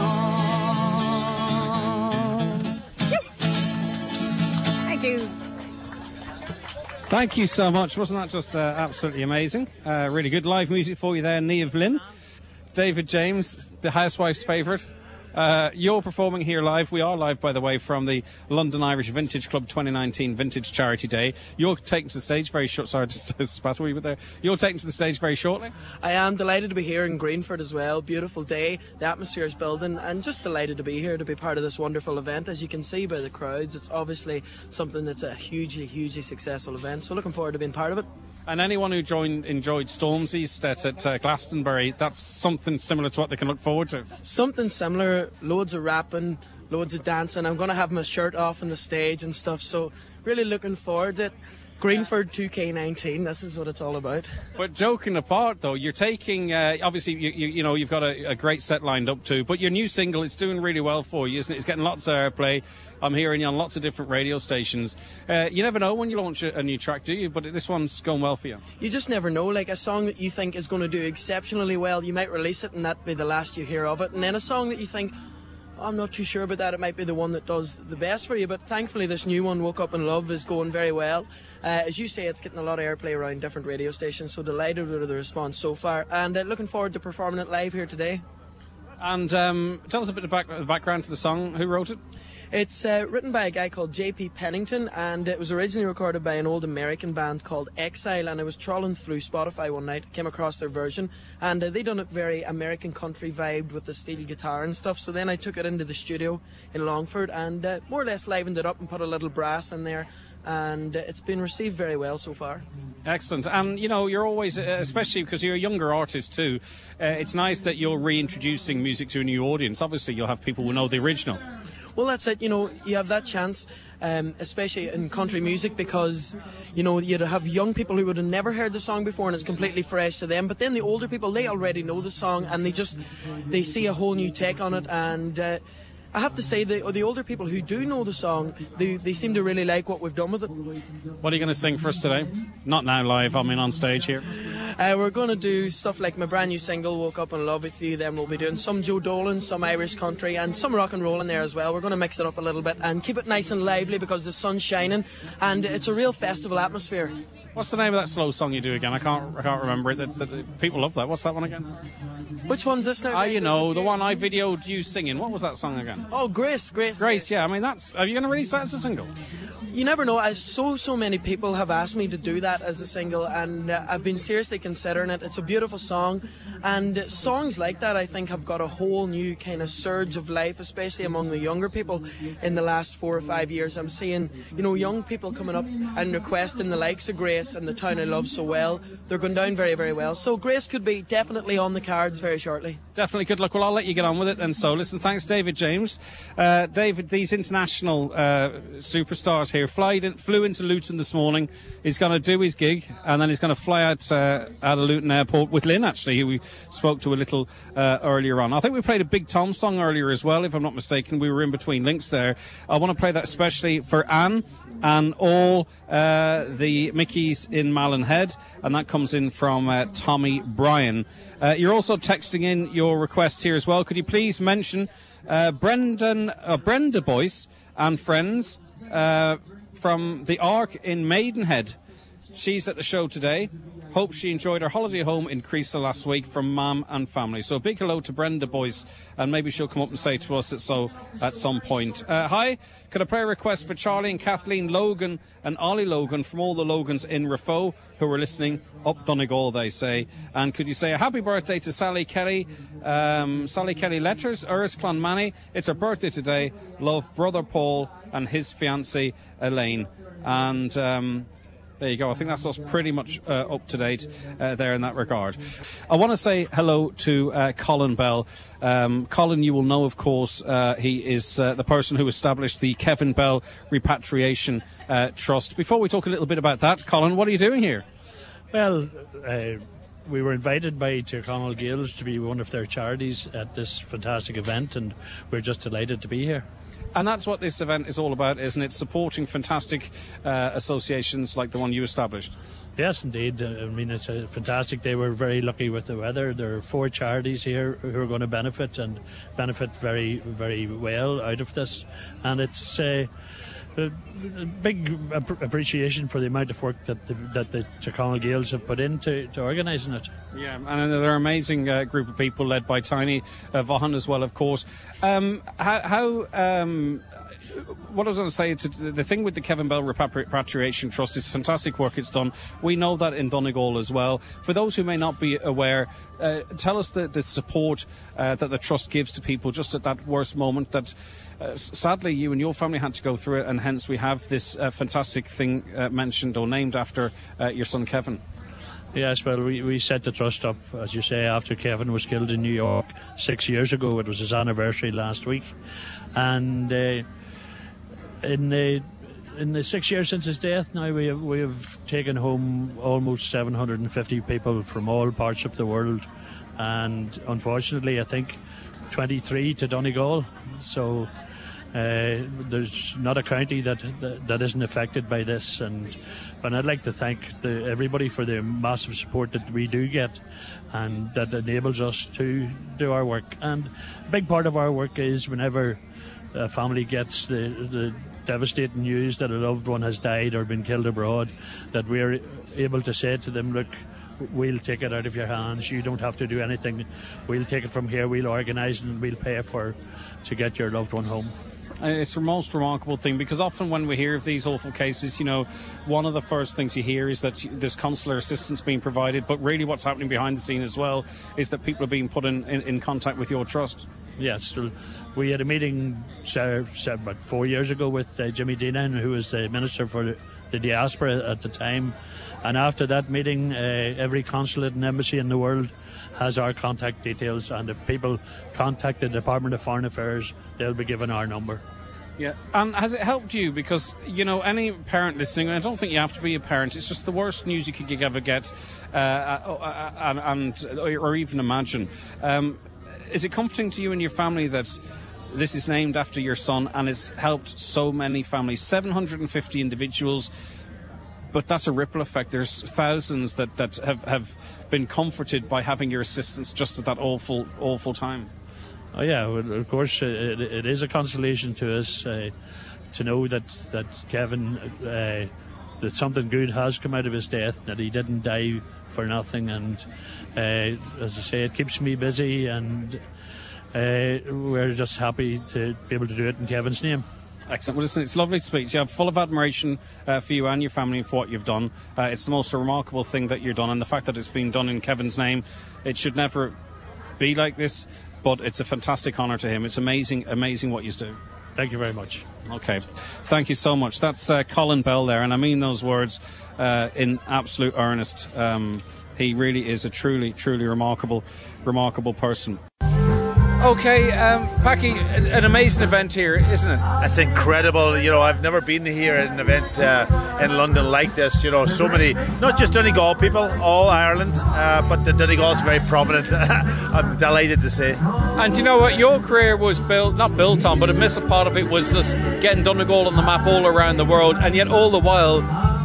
song. Thank you. Thank you so much. Wasn't that just uh, absolutely amazing? Uh, really good live music for you there, Niamh Lynn. David James, the housewife's favourite. Uh, you're performing here live. We are live, by the way, from the London Irish Vintage Club twenty nineteen Vintage Charity Day. You're taking to the stage very short. Sorry, just spat a wee bit there. You're taking to the stage very shortly. I am delighted to be here in Greenford as well. Beautiful day. The atmosphere is building, and just delighted to be here to be part of this wonderful event. As you can see by the crowds, it's obviously something that's a hugely, hugely successful event. So looking forward to being part of it. And anyone who joined, enjoyed Stormzy's at, at uh, Glastonbury, that's something similar to what they can look forward to. Something similar, loads of rapping, loads of dancing. I'm going to have my shirt off on the stage and stuff, so really looking forward to it. Greenford two K nineteen, this is what it's all about. But joking apart, though, you're taking, uh, obviously, you, you, you know, you've got a, a great set lined up too, but your new single, it's doing really well for you, isn't it? It's getting lots of airplay. I'm hearing you on lots of different radio stations. Uh, you never know when you launch a, a new track, do you? But this one's going well for you. You just never know. Like a song that you think is going to do exceptionally well, you might release it and that be the last you hear of it. And then a song that you think, I'm not too sure about that, it might be the one that does the best for you. But thankfully this new one, Woke Up in Love, is going very well. Uh, as you say, it's getting a lot of airplay around different radio stations, so delighted with the response so far, and uh, looking forward to performing it live here today. And um, tell us a bit about the background to the song. Who wrote it? It's uh, written by a guy called J P Pennington, and it was originally recorded by an old American band called Exile, and I was trawling through Spotify one night, came across their version, and uh, they done it very American country vibed with the steel guitar and stuff. So then I took it into the studio in Longford and uh, more or less livened it up and put a little brass in there, and uh, it's been received very well so far. Excellent. And, you know, you're always, uh, especially because you're a younger artist too, uh, it's nice that you're reintroducing music to a new audience. Obviously, you'll have people who know the original. Well, that's it. You know, you have that chance, um, especially in country music, because, you know, you'd have young people who would have never heard the song before and it's completely fresh to them. But then the older people, they already know the song and they just, they see a whole new take on it. And uh, I have to say, the, the older people who do know the song, they, they seem to really like what we've done with it. What are you going to sing for us today? Not now live, I mean on stage here. Uh, we're going to do stuff like my brand new single, Woke Up in Love with You. Then we'll be doing some Joe Dolan, some Irish country, and some rock and roll in there as well. We're going to mix it up a little bit and keep it nice and lively because the sun's shining and it's a real festival atmosphere. What's the name of that slow song you do again? I can't I can't remember it. It's, it people love that. What's that one again? Which one's this now? Ah, you know, the one I videoed you singing. What was that song again? Oh, Grace, Grace. Grace, yeah. I mean, that's... Are you going to release that as a single? You never know. I, so, so many people have asked me to do that as a single, and uh, I've been seriously considering it. It's a beautiful song, and uh, songs like that, I think, have got a whole new kind of surge of life, especially among the younger people in the last four or five years. I'm seeing, you know, young people coming up and requesting the likes of Grace and The Town I Love So Well. They're going down very, very well. So Grace could be definitely on the cards very shortly. Definitely. Good luck. Well, I'll let you get on with it. And so, listen, thanks, David James. Uh, David, these international uh, superstars here flied in, flew into Luton this morning. He's going to do his gig, and then he's going to fly out uh, out of Luton Airport with Lynn, actually, who we spoke to a little uh, earlier on. I think we played a Big Tom song earlier as well, if I'm not mistaken. We were in between links there. I want to play that especially for Anne and all uh, the Mickeys in Malin Head, and that comes in from uh, Tommy Bryan. Uh, you're also texting in your requests here as well. Could you please mention uh, Brendan, uh, Brenda Boyce and friends uh, from the Ark in Maidenhead? She's at the show today. Hope she enjoyed her holiday home in Creasy last week from Mum and family. So a big hello to Brenda Boyce, and maybe she'll come up and say to us that so at some point. Uh, hi, could I play a request for Charlie and Kathleen Logan and Ollie Logan from all the Logans in Rafo who are listening up Donegal, they say. And could you say a happy birthday to Sally Kelly, um, Sally Kelly Letters, Uris Clonmany. It's her birthday today. Love, brother Paul and his fiancée Elaine. And... Um, There you go. I think that's us pretty much uh, up to date uh, there in that regard. I want to say hello to uh, Colin Bell. Um, Colin, you will know, of course, uh, he is uh, the person who established the Kevin Bell Repatriation uh, Trust. Before we talk a little bit about that, Colin, what are you doing here? Well, uh, we were invited by Tyrconnell Gaels to be one of their charities at this fantastic event, and we're just delighted to be here. And that's what this event is all about, isn't it? Supporting fantastic uh, associations like the one you established. Yes, indeed. I mean, it's a fantastic day. We're very lucky with the weather. There are four charities here who are going to benefit and benefit very, very well out of this. And it's uh, a big ap- appreciation for the amount of work that the, that the Tyrconnell Gaels have put into to organising it. Yeah, and they're an amazing uh, group of people led by Tiny uh, Vaughan as well, of course. Um, how... how um, What I was going to say, to, the thing with the Kevin Bell Repatriation Trust is fantastic work it's done. We know that in Donegal as well. For those who may not be aware, uh, tell us the, the support uh, that the Trust gives to people just at that worst moment that uh, sadly you and your family had to go through it, and hence we have this uh, fantastic thing uh, mentioned or named after uh, your son Kevin. Yes, well, we, we set the trust up, as you say, after Kevin was killed in New York six years ago. It was his anniversary last week. And... Uh, In uh, in the six years since his death now, we have, we have taken home almost seven hundred fifty people from all parts of the world, and unfortunately I think twenty-three to Donegal. So uh, there's not a county that, that that isn't affected by this, and and I'd like to thank the, everybody for the massive support that we do get, and that enables us to do our work. And a big part of our work is whenever a family gets the, the devastating news that a loved one has died or been killed abroad, that we're able to say to them, look, we'll take it out of your hands, you don't have to do anything, we'll take it from here, we'll organise and we'll pay for to get your loved one home. It's the most remarkable thing, because often when we hear of these awful cases, you know, one of the first things you hear is that there's consular assistance being provided, but really what's happening behind the scene as well is that people are being put in, in, in contact with your trust. Yes, well, we had a meeting uh, about four years ago with uh, Jimmy Deenan, who was the Minister for the Diaspora at the time, and after that meeting, uh, every consulate and embassy in the world has our contact details, and if people contact the Department of Foreign Affairs, they'll be given our number. Yeah, and has it helped you? Because, you know, any parent listening, and I don't think you have to be a parent, it's just the worst news you could ever get, uh, and, and or even imagine. Um, is it comforting to you and your family that this is named after your son and has helped so many families, seven hundred fifty individuals? But that's a ripple effect. There's thousands that, that have, have been comforted by having your assistance just at that awful, awful time. Oh yeah, well, of course, it, it is a consolation to us uh, to know that that Kevin, uh, that something good has come out of his death, that he didn't die for nothing, and uh, as I say, it keeps me busy, and uh, we're just happy to be able to do it in Kevin's name. Excellent. Well, listen, it's lovely to speak to you. I'm full of admiration uh, for you and your family and for what you've done. Uh, it's the most remarkable thing that you've done, and the fact that it's been done in Kevin's name, it should never be like this, but it's a fantastic honour to him. It's amazing, amazing what you do. Thank you very much. Okay. Thank you so much. That's uh, Colin Bell there, and I mean those words uh, in absolute earnest. Um, he really is a truly, truly remarkable, remarkable person. Okay, um, Packy, an amazing event here, isn't it? It's incredible. You know, I've never been here at an event uh, in London like this. You know, so many, not just Donegal people, all Ireland, uh, but the Donegal's very prominent. I'm delighted to say. And you know what? Your career was built, not built on, but a massive part of it was just getting Donegal on the map all around the world, and yet all the while,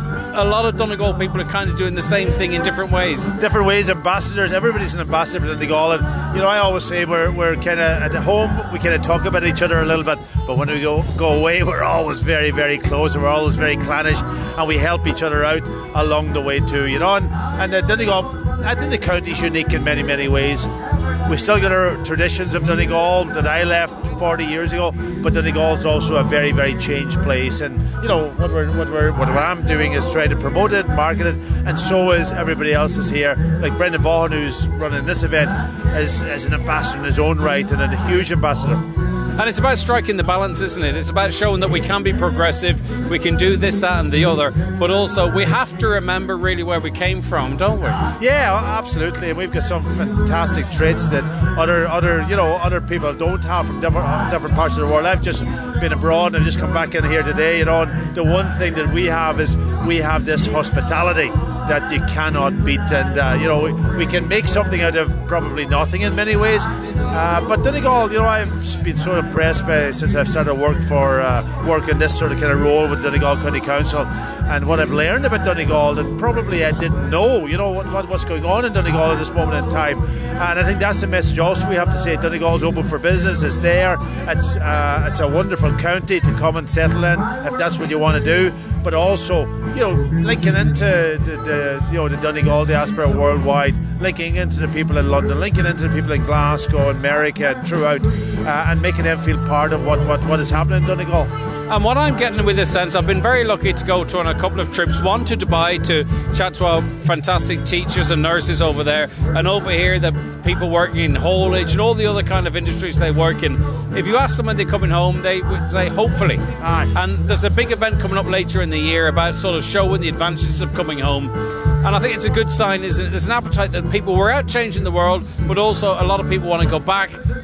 a lot of Donegal people are kind of doing the same thing in different ways. Different ways, ambassadors. Everybody's an ambassador for Donegal. And, you know, I always say we're, we're kind of at home, we kind of talk about each other a little bit, but when we go, go away, we're always very, very close, and we're always very clannish, and we help each other out along the way too, you know. And, and uh, Donegal, I think the county's unique in many, many ways. We've still got our traditions of Donegal that I left forty years ago, but Donegal's also a very, very changed place. And you know what we're what we're what I'm doing is trying to promote it, market it, and so is everybody else is here. Like Brendan Vaughan, who's running this event, is as an ambassador in his own right, and a huge ambassador. And it's about striking the balance, isn't it? It's about showing that we can be progressive, we can do this, that and the other, but also we have to remember really where we came from, don't we? Yeah, absolutely. And we've got some fantastic traits that other, other, you know, other people don't have from different, different parts of the world. I've just been abroad and I've just come back in here today, you know, and the one thing that we have is we have this hospitality that you cannot beat, and uh, you know, we, we can make something out of probably nothing in many ways. Uh, but Donegal, you know, I've been sort of impressed by since I've started work for uh, work in this sort of kind of role with Donegal County Council, and what I've learned about Donegal that probably I didn't know. You know what, what what's going on in Donegal at this moment in time, and I think that's the message. Also, we have to say Donegal's open for business. It's there. It's uh, it's a wonderful county to come and settle in if that's what you want to do. But also, you know, linking into the, the you know the Donegal diaspora worldwide, linking into the people in London, linking into the people in Glasgow and America and throughout, uh, and making them feel part of what, what, what is happening in Donegal. And what I'm getting with this sense, I've been very lucky to go to on a couple of trips, one to Dubai to chat to our fantastic teachers and nurses over there, and over here the people working in haulage and all the other kind of industries they work in. If you ask them when they're coming home, they would say hopefully. Aye. And there's a big event coming up later in the year about sort of showing the advantages of coming home. And I think it's a good sign, isn't it? There's an appetite that people were out changing the world, but also a lot of people want to go back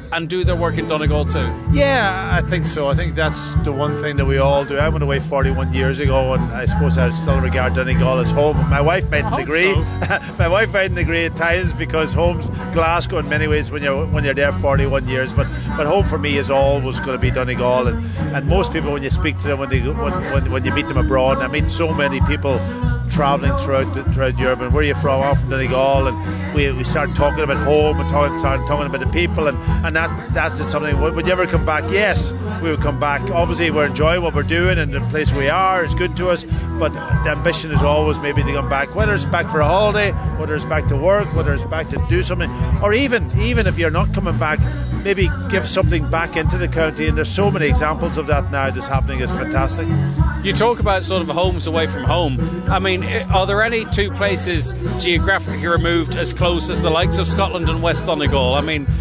and do their work in Donegal too? Yeah, I think so. I think that's the one thing that we all do. I went away forty-one years ago, and I suppose I still regard Donegal as home. My wife mightn't agree. So. My wife mightn't agree at times, because home's Glasgow in many ways when you're when you're there forty-one years. But but home for me is always going to be Donegal, and, and most people, when you speak to them, when they when, when, when you meet them abroad, and I meet so many people travelling throughout throughout Europe, and where are you from? I'm from Donegal, and we we start talking about home and talking start talking about the people, and, and that that's just something. Would you ever come back? Yes, we would come back. Obviously, we're enjoying what we're doing and the place we are. It's good to us, but the ambition is always maybe to come back, whether it's back for a holiday, whether it's back to work, whether it's back to do something, or even even if you're not coming back, maybe give something back into the county. And there's so many examples of that now that's happening. It's fantastic. You talk about sort of homes away from home. I mean, are there any two places geographically removed as close as the likes of Scotland and West Donegal? I mean,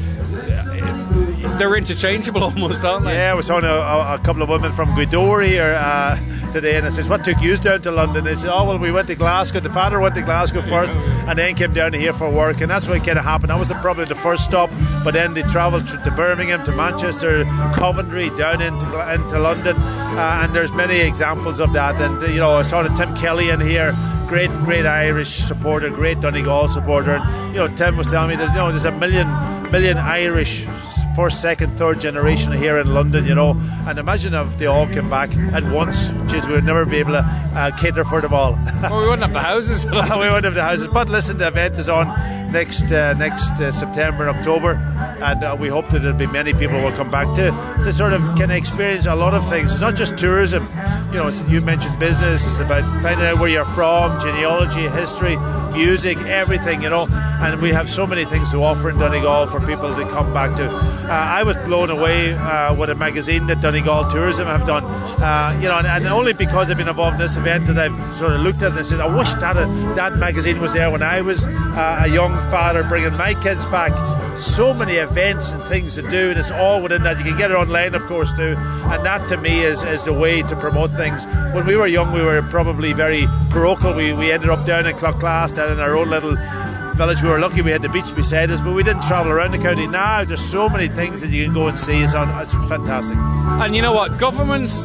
they're interchangeable almost, aren't they? Yeah, we saw a, a couple of women from Gweedore here uh, today, and I says, what took you down to London? They said, oh, well, we went to Glasgow. The father went to Glasgow first, and then came down here for work, and that's what kind of happened. That was the, probably the first stop, but then they travelled to Birmingham, to Manchester, Coventry, down into, into London, uh, and there's many examples of that. And, you know, I saw the Tim Kelly in here, great, great Irish supporter, great Donegal supporter. And, you know, Tim was telling me that, you know, there's a million, million Irish first, second, third generation here in London, you know, and imagine if they all came back at once. Jeez, we would never be able to uh, cater for them all. Well, we wouldn't have the houses. we wouldn't have the houses. But listen, the event is on next uh, next uh, September, October, and uh, we hope that there'll be many people who will come back to to sort of kind of experience a lot of things. It's not just tourism. You know, it's, you mentioned business. It's about finding out where you're from, genealogy, history, music, everything, you know. And we have so many things to offer in Donegal for people to come back to. Uh, I was blown away uh, with a magazine that Donegal Tourism have done, uh, you know, and, and only because I've been involved in this event that I've sort of looked at it and said, I wish that uh, that magazine was there when I was uh, a young father bringing my kids back. So many events and things to do, and it's all within that. You can get it online, of course, too, and that to me is, is the way to promote things. When we were young, we were probably very parochial. We, we ended up down in Cloughlass, down in our own little village. We were lucky we had the beach beside us, but we didn't travel around the county. Now there's so many things that you can go and see. It's, on, it's fantastic. And you know what, governments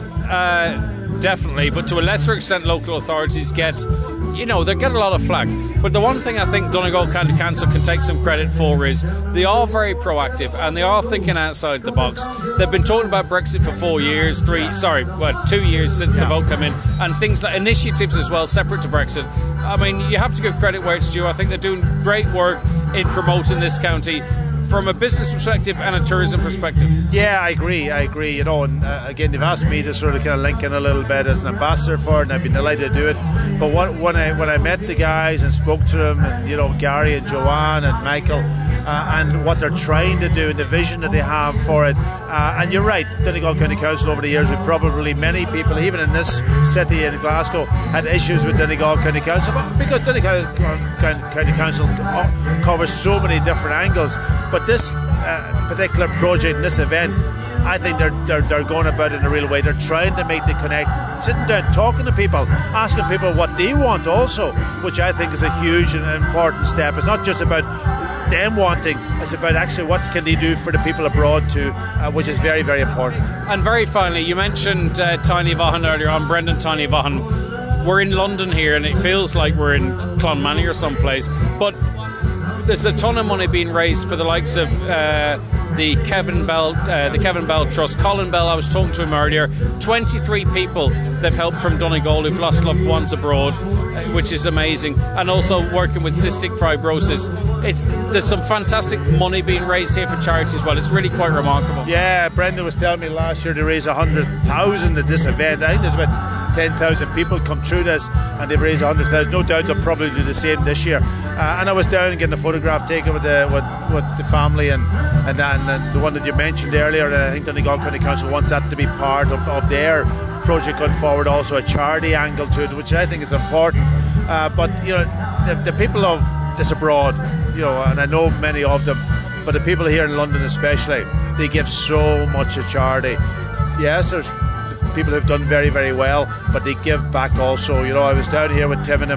uh, definitely, but to a lesser extent local authorities get, you know, they get a lot of flack. But the one thing I think Donegal County Council can take some credit for is they are very proactive and they are thinking outside the box. They've been talking about Brexit for four years, three, sorry, well, two years since yeah. the vote came in, and things like initiatives as well, separate to Brexit. I mean, you have to give credit where it's due. I think they're doing great work in promoting this county from a business perspective and a tourism perspective. Yeah, I agree, I agree, you know, and uh, again, they've asked me to sort of kind of link in a little bit as an ambassador for it, and I've been delighted to do it. But what, when I when I met the guys and spoke to them, and, you know, Gary and Joanne and Michael, uh, and what they're trying to do and the vision that they have for it, uh, and you're right, Donegal County Council over the years, we probably, many people, even in this city in Glasgow, had issues with Donegal County Council, but because Donegal County Council covers so many different angles. But this uh, particular project, this event, I think they're, they're they're going about it in a real way. They're trying to make the connect, sitting down, talking to people, asking people what they want also, which I think is a huge and important step. It's not just about them wanting, it's about actually what can they do for the people abroad too, uh, which is very, very important. And very finally, you mentioned uh, Tiny Vaughan earlier on, Brendan Tiny Vaughan. We're in London here and it feels like we're in Clonmany or someplace, but there's a ton of money being raised for the likes of uh, the Kevin Bell, uh, the Kevin Bell Trust. Colin Bell, I was talking to him earlier. twenty-three people they've helped from Donegal who've lost loved ones abroad, uh, which is amazing. And also working with cystic fibrosis. It, there's some fantastic money being raised here for charity as well. It's really quite remarkable. Yeah, Brendan was telling me last year they raised one hundred thousand at this event. I think there's about ten thousand people come through this and they've raised one hundred thousand. No doubt they'll probably do the same this year. Uh, and I was down getting a photograph taken with the, with, with the family and, and, and, and the one that you mentioned earlier. I think Donegal County Council wants that to be part of, of their project going forward, also a charity angle to it, which I think is important. Uh, but, you know, the, the people of this abroad, you know, and I know many of them, but the people here in London especially, they give so much to charity. Yes, there's people who've done very, very well, but they give back also. You know, I was down here with Tim and them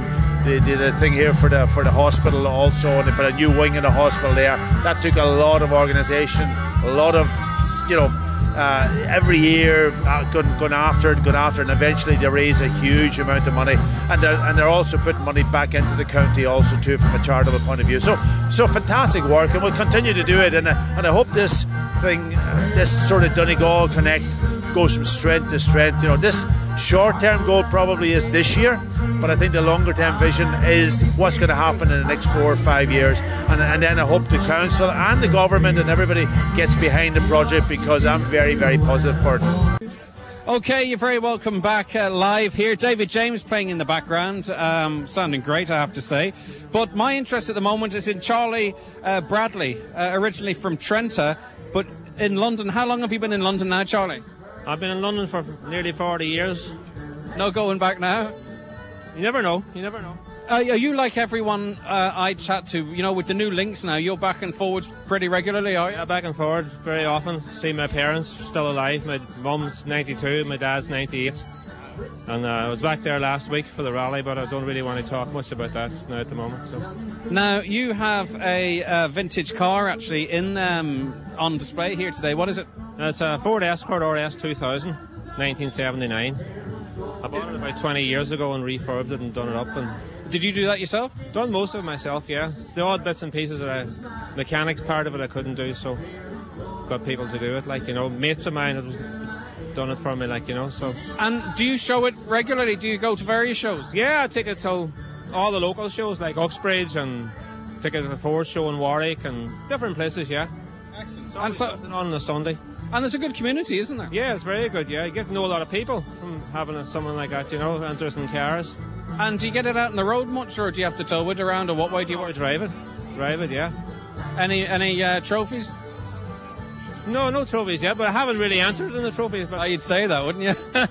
they did a thing here for the for the hospital also, and they put a new wing in the hospital there. That took a lot of organisation, a lot of, you know, uh, every year uh, going, going after it, going after it, and eventually they raise a huge amount of money, and they're, and they're also putting money back into the county also too from a charitable point of view. So so fantastic work, and we'll continue to do it, and, uh, and I hope this thing, uh, this sort of Donegal Connect goes from strength to strength. You know, this short-term goal probably is this year, but I think the longer-term vision is what's going to happen in the next four or five years, and, and then I hope the council and the government and everybody gets behind the project, because I'm very, very positive for it. Okay, you're very welcome back uh, live here. David James playing in the background, um, sounding great, I have to say. But my interest at the moment is in Charlie uh, Bradley, uh, originally from Trenta, but in London. How long have you been in London now, Charlie? I've been in London for nearly forty years. No going back now? You never know. You never know. Uh, are you like everyone uh, I chat to, you know, with the new links now, you're back and forwards pretty regularly, are you? Yeah, back and forward very often. See my parents still alive. My mum's ninety-two, my dad's ninety-eight. And uh, I was back there last week for the rally, but I don't really want to talk much about that now at the moment. So. Now, you have a uh, vintage car actually in um, on display here today. What is it? It's a Ford Escort R S two thousand, nineteen seventy-nine. I bought it about twenty years ago and refurbed it and done it up. And did you do that yourself? Done most of it myself, yeah. The odd bits and pieces of the mechanics part of it I couldn't do, so got people to do it. Like, you know, mates of mine have done it for me, like, you know. So. And do you show it regularly? Do you go to various shows? Yeah, I take it to all the local shows like Uxbridge, and take it to the Ford show in Warwick and different places, yeah. Excellent. So and so on a Sunday. And there's a good community, isn't there? Yeah, it's very good, yeah. You get to know a lot of people from having a, someone like that, you know, interested in cars. And do you get it out on the road much, or do you have to tow it around, or what way do you want to drive it? Drive it, yeah. Any any uh, trophies? No, no trophies yet, but I haven't really entered in the trophies. But oh, you'd say that, wouldn't you?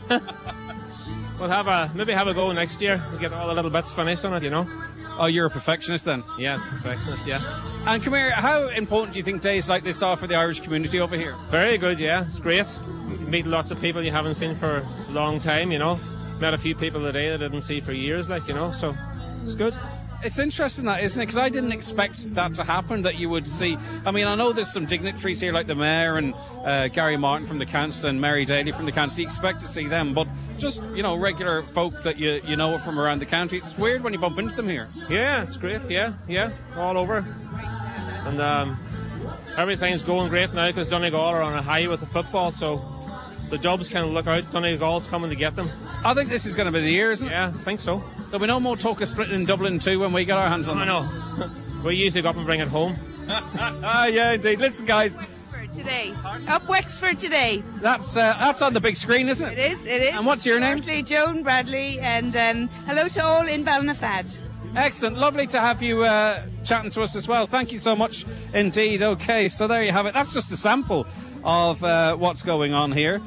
We'll have a maybe have a go next year. We'll get all the little bits finished on it, you know. Oh, you're a perfectionist then? Yeah, perfectionist, yeah. And come here, how important do you think days like this are for the Irish community over here? Very good, yeah. It's great. You meet lots of people you haven't seen for a long time, you know. Met a few people today that I didn't see for years, like, you know, so it's good. It's interesting that, isn't it? Because I didn't expect that to happen, that you would see. I mean, I know there's some dignitaries here like the Mayor and uh, Gary Martin from the council and Mary Daly from the council. You expect to see them, but just, you know, regular folk that you you know from around the county. It's weird when you bump into them here. Yeah, it's great, yeah, yeah, all over. And um, everything's going great now because Donegal are on a high with the football, so the jobs can look out. Donegal's coming to get them. I think this is going to be the year, isn't it? Yeah, I think so. There'll be no more talk of splitting in Dublin too when we get our hands on it. I know. We usually go up and bring it home. Ah, yeah, indeed. Listen, guys. Wexford today. Up Wexford today. That's uh, that's on the big screen, isn't it? It is, it is. And what's your name? Bradley, Joan Bradley, and um, hello to all in Ballinafad. Excellent. Lovely to have you uh, chatting to us as well. Thank you so much indeed. Okay, so there you have it. That's just a sample of uh, what's going on here,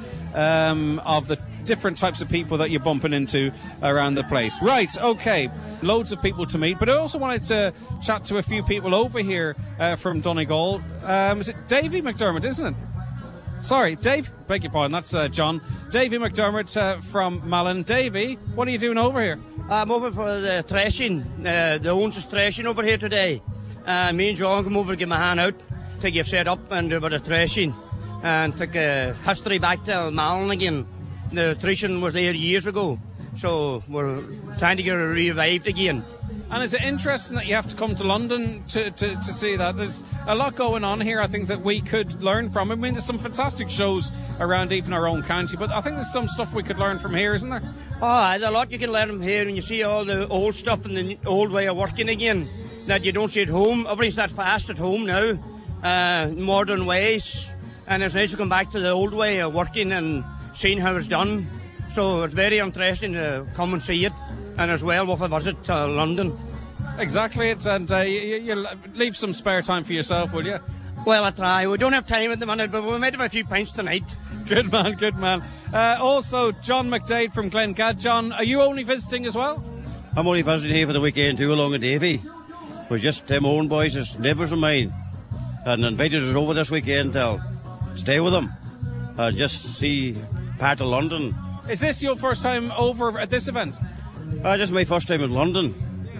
um, of the different types of people that you're bumping into around the place. Right, okay, loads of people to meet, but I also wanted to chat to a few people over here uh, from Donegal. Um, is it Davy McDermott, isn't it? Sorry, Dave, beg your pardon, that's uh, John. Davy McDermott uh, from Malin. Davy, what are you doing over here? I'm over for the threshing, uh, the owns is threshing over here today. Uh, me and John come over to give my hand out to get set up and do a bit of threshing and take a history back to Malin again. The threshing was there years ago, so we're trying to get it revived again. And is it interesting that you have to come to London to, to, to see that? There's a lot going on here, I think, that we could learn from. I mean, there's some fantastic shows around even our own county, but I think there's some stuff we could learn from here, isn't there? Oh, there's a lot you can learn from here when you see all the old stuff and the old way of working again that you don't see at home. Everything's that fast at home now, uh, modern ways, and it's nice to come back to the old way of working and seeing how it's done. So it's very interesting to come and see it, and as well with a visit to London. Exactly, and uh, you, you leave some spare time for yourself, will you? Well, I try. We don't have time at the minute, but we might have a few pints tonight. Good man, good man. Uh, also, John McDade from Glengad. John, are you only visiting as well? I'm only visiting here for the weekend too, along with Davy. We're just them own boys, as neighbours of mine, and invited us over this weekend to stay with them and just see part of London. Is this your first time over at this event? Uh, this is my first time in London.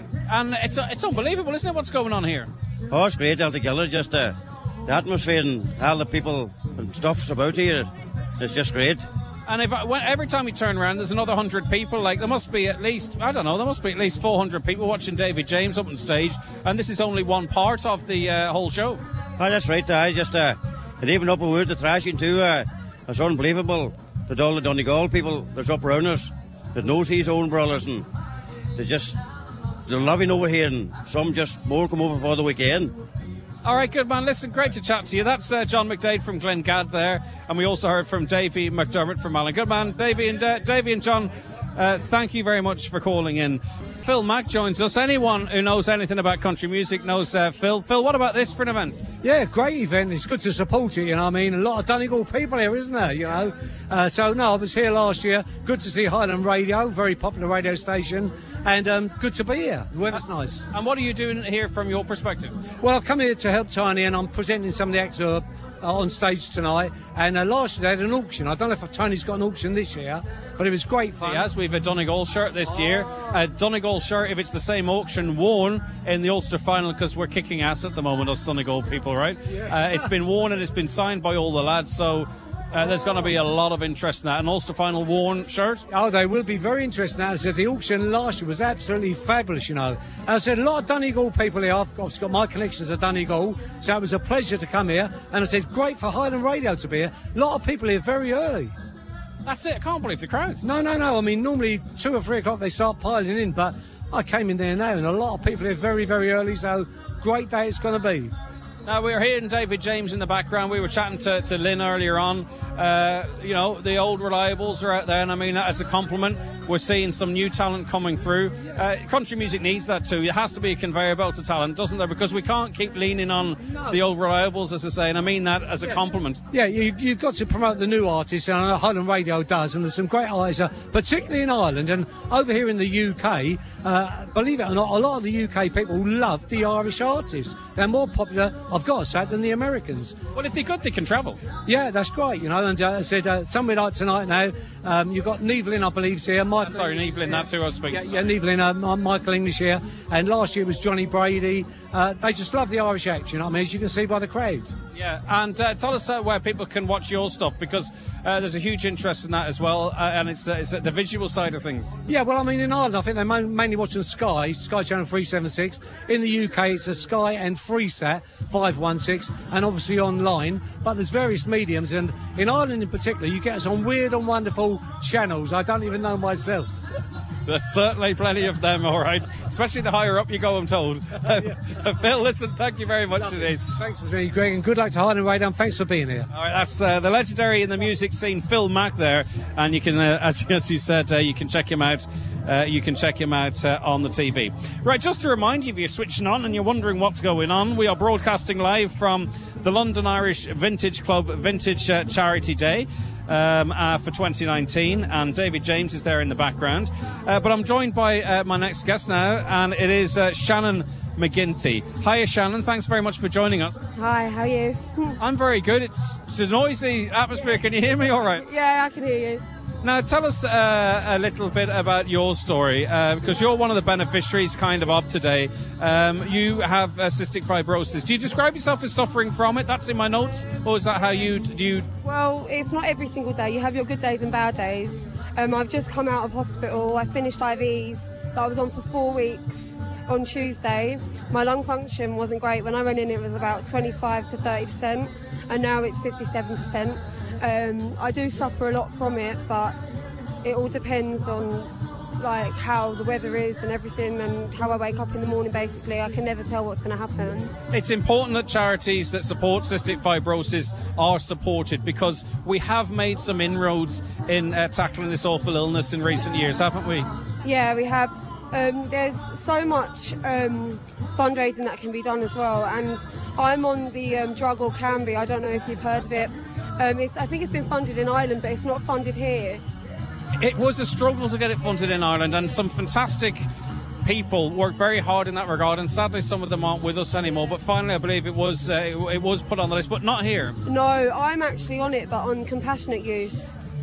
And it's it's unbelievable, isn't it, what's going on here? Oh, it's great altogether. Just uh, the atmosphere and all the people and stuff's about here. It's just great. And if I, when, every time we turn around, there's another hundred people. Like there must be at least, I don't know, there must be at least four hundred people watching David James up on stage. And this is only one part of the uh, whole show. Oh, that's right. I just uh, and even up with the thrashing too. Uh, it's unbelievable that all the Donegal people that's up around us that knows his own brothers, and they just they're loving over here, and some just more come over for the weekend. All right, good man. Listen, great to chat to you. That's uh, John McDade from Glengad there, and we also heard from Davy McDermott from Malin. Good man, Davy and uh, Davy and John. Uh, thank you very much for calling in. Phil Mack joins us. Anyone who knows anything about country music knows uh, Phil. Phil, what about this for an event? Yeah, great event. It's good to support it, you know what I mean? A lot of Donegal people here, isn't there, you know? Uh, so, no, I was here last year. Good to see Highland Radio, very popular radio station. And um, good to be here. The weather's uh, nice. And what are you doing here from your perspective? Well, I've come here to help Tiny, and I'm presenting some of the acts uh, on stage tonight. And uh, last year they had an auction. I don't know if Tony's got an auction this year, but it was great fun. He has. We have a Donegal shirt this year. A Donegal shirt, if it's the same auction, worn in the Ulster final, because we're kicking ass at the moment, us Donegal people, right? Yeah. Uh, it's been worn and it's been signed by all the lads, so uh, there's going to be a lot of interest in that. An Ulster final worn shirt? Oh, they will be very interested in that. I said the auction last year was absolutely fabulous, you know. And I said a lot of Donegal people here. I've got, I've got my connections at Donegal, so it was a pleasure to come here. And I said, great for Highland Radio to be here. A lot of people here very early. That's it. I can't believe the crowds. No, no, no. I mean, normally two or three o'clock they start piling in, but I came in there now, and a lot of people here very, very early. So great day it's going to be. Now, we were hearing David James in the background. We were chatting to, to Lynn earlier on. Uh, you know, the old reliables are out there, and I mean that as a compliment. We're seeing some new talent coming through. Uh, country music needs that too. It has to be a conveyor belt of talent, doesn't there? Because we can't keep leaning on no. the old reliables, as I say, and I mean that as a yeah. compliment. Yeah, you, you've got to promote the new artists, and I know Highland Radio does, and there's some great artists, uh, particularly in Ireland, and over here in the U K, uh, believe it or not, a lot of the U K people love the Irish artists. They're more popular, I've got to say, than the Americans. Well, if they're good, they can travel. Yeah, that's great, you know, and uh, I said, uh, somewhere like tonight now, um, you've got Nevelyn, I believe, here. Michael sorry, Nevelyn, that's who I was speaking Yeah, yeah Nevelyn, uh, Michael English here, and last year was Johnny Brady. Uh, they just love the Irish act, you know what I mean, as you can see by the crowd. Yeah, and uh, tell us uh, where people can watch your stuff, because uh, there's a huge interest in that as well, uh, and it's, uh, it's uh, the visual side of things. Yeah, well, I mean, in Ireland, I think they're ma- mainly watching Sky, Sky Channel three seventy-six. In the U K, it's a Sky and Freesat five one six, and obviously online, but there's various mediums, and in Ireland in particular, you get us on weird and wonderful channels. I don't even know myself. There's certainly plenty of them, all right. Especially the higher up you go, I'm told. Uh, Phil, listen, thank you very much Lovely. indeed. Thanks for being Greg, and good luck to Highland Radio, and thanks for being here. All right, that's uh, the legendary in the music scene, Phil Mack there, and you can, uh, as, as you said, uh, you can check him out. Uh, you can check him out uh, on the T V. Right, just to remind you, if you're switching on and you're wondering what's going on, we are broadcasting live from the London Irish Vintage Club Vintage uh, Charity Day. Um, uh, for twenty nineteen, and David James is there in the background. Uh, but I'm joined by uh, my next guest now, and it is uh, Shannon McGinty. Hiya, Shannon. Thanks very much for joining us. Hi, how are you? I'm very good. It's, it's a noisy atmosphere. Can you hear me all right? Yeah, I can hear you. Now, tell us uh, a little bit about your story, uh, because you're one of the beneficiaries kind of of today. Um, you have uh, cystic fibrosis. Do you describe yourself as suffering from it? That's in my notes. Or is that how you... do you? Well, it's not every single day. You have your good days and bad days. Um, I've just come out of hospital. I finished I Vs that I was on for four weeks on Tuesday. My lung function wasn't great. When I went in, it was about twenty-five to thirty percent, and now it's fifty-seven percent. Um, I do suffer a lot from it, but it all depends on like how the weather is and everything, and how I wake up in the morning. Basically, I can never tell what's going to happen. It's important that charities that support cystic fibrosis are supported, because we have made some inroads in uh, tackling this awful illness in recent years, haven't we? Yeah, we have. Um, there's so much um, fundraising that can be done as well, and I'm on the um, Drug or Can Be. I don't know if you've heard of it. Um, it's, I think it's been funded in Ireland, but it's not funded here. It was a struggle to get it funded in Ireland, and some fantastic people worked very hard in that regard, and sadly some of them aren't with us anymore, but finally I believe it was uh, it, it was put on the list, but not here. No, I'm actually on it, but on compassionate use.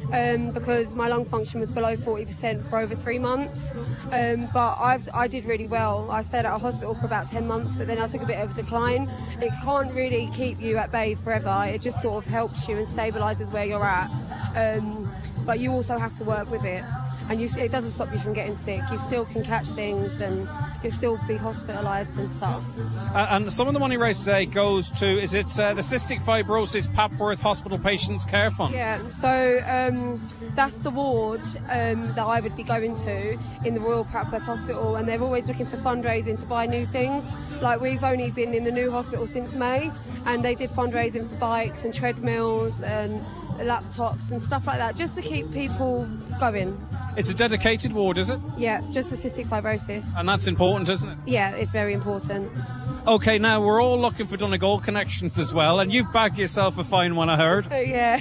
um, because my lung function was below forty percent for over three months. Um, but I've, I did really well. I stayed at a hospital for about ten months, but then I took a bit of a decline. It can't really keep you at bay forever. It just sort of helps you and stabilises where you're at. Um, but you also have to work with it. And you, it doesn't stop you from getting sick. You still can catch things and you'll still be hospitalised and stuff. Uh, and some of the money raised today goes to, is it uh, the Cystic Fibrosis Papworth Hospital Patients Care Fund? Yeah, so um, that's the ward um, that I would be going to in the Royal Papworth Hospital, and they're always looking for fundraising to buy new things. Like, we've only been in the new hospital since May, and they did fundraising for bikes and treadmills and laptops and stuff like that, just to keep people going. It's a dedicated ward, is it? Yeah, just for cystic fibrosis. And that's important, isn't it? Yeah, it's very important. OK, now we're all looking for Donegal connections as well, and you've bagged yourself a fine one, I heard. Oh, yeah,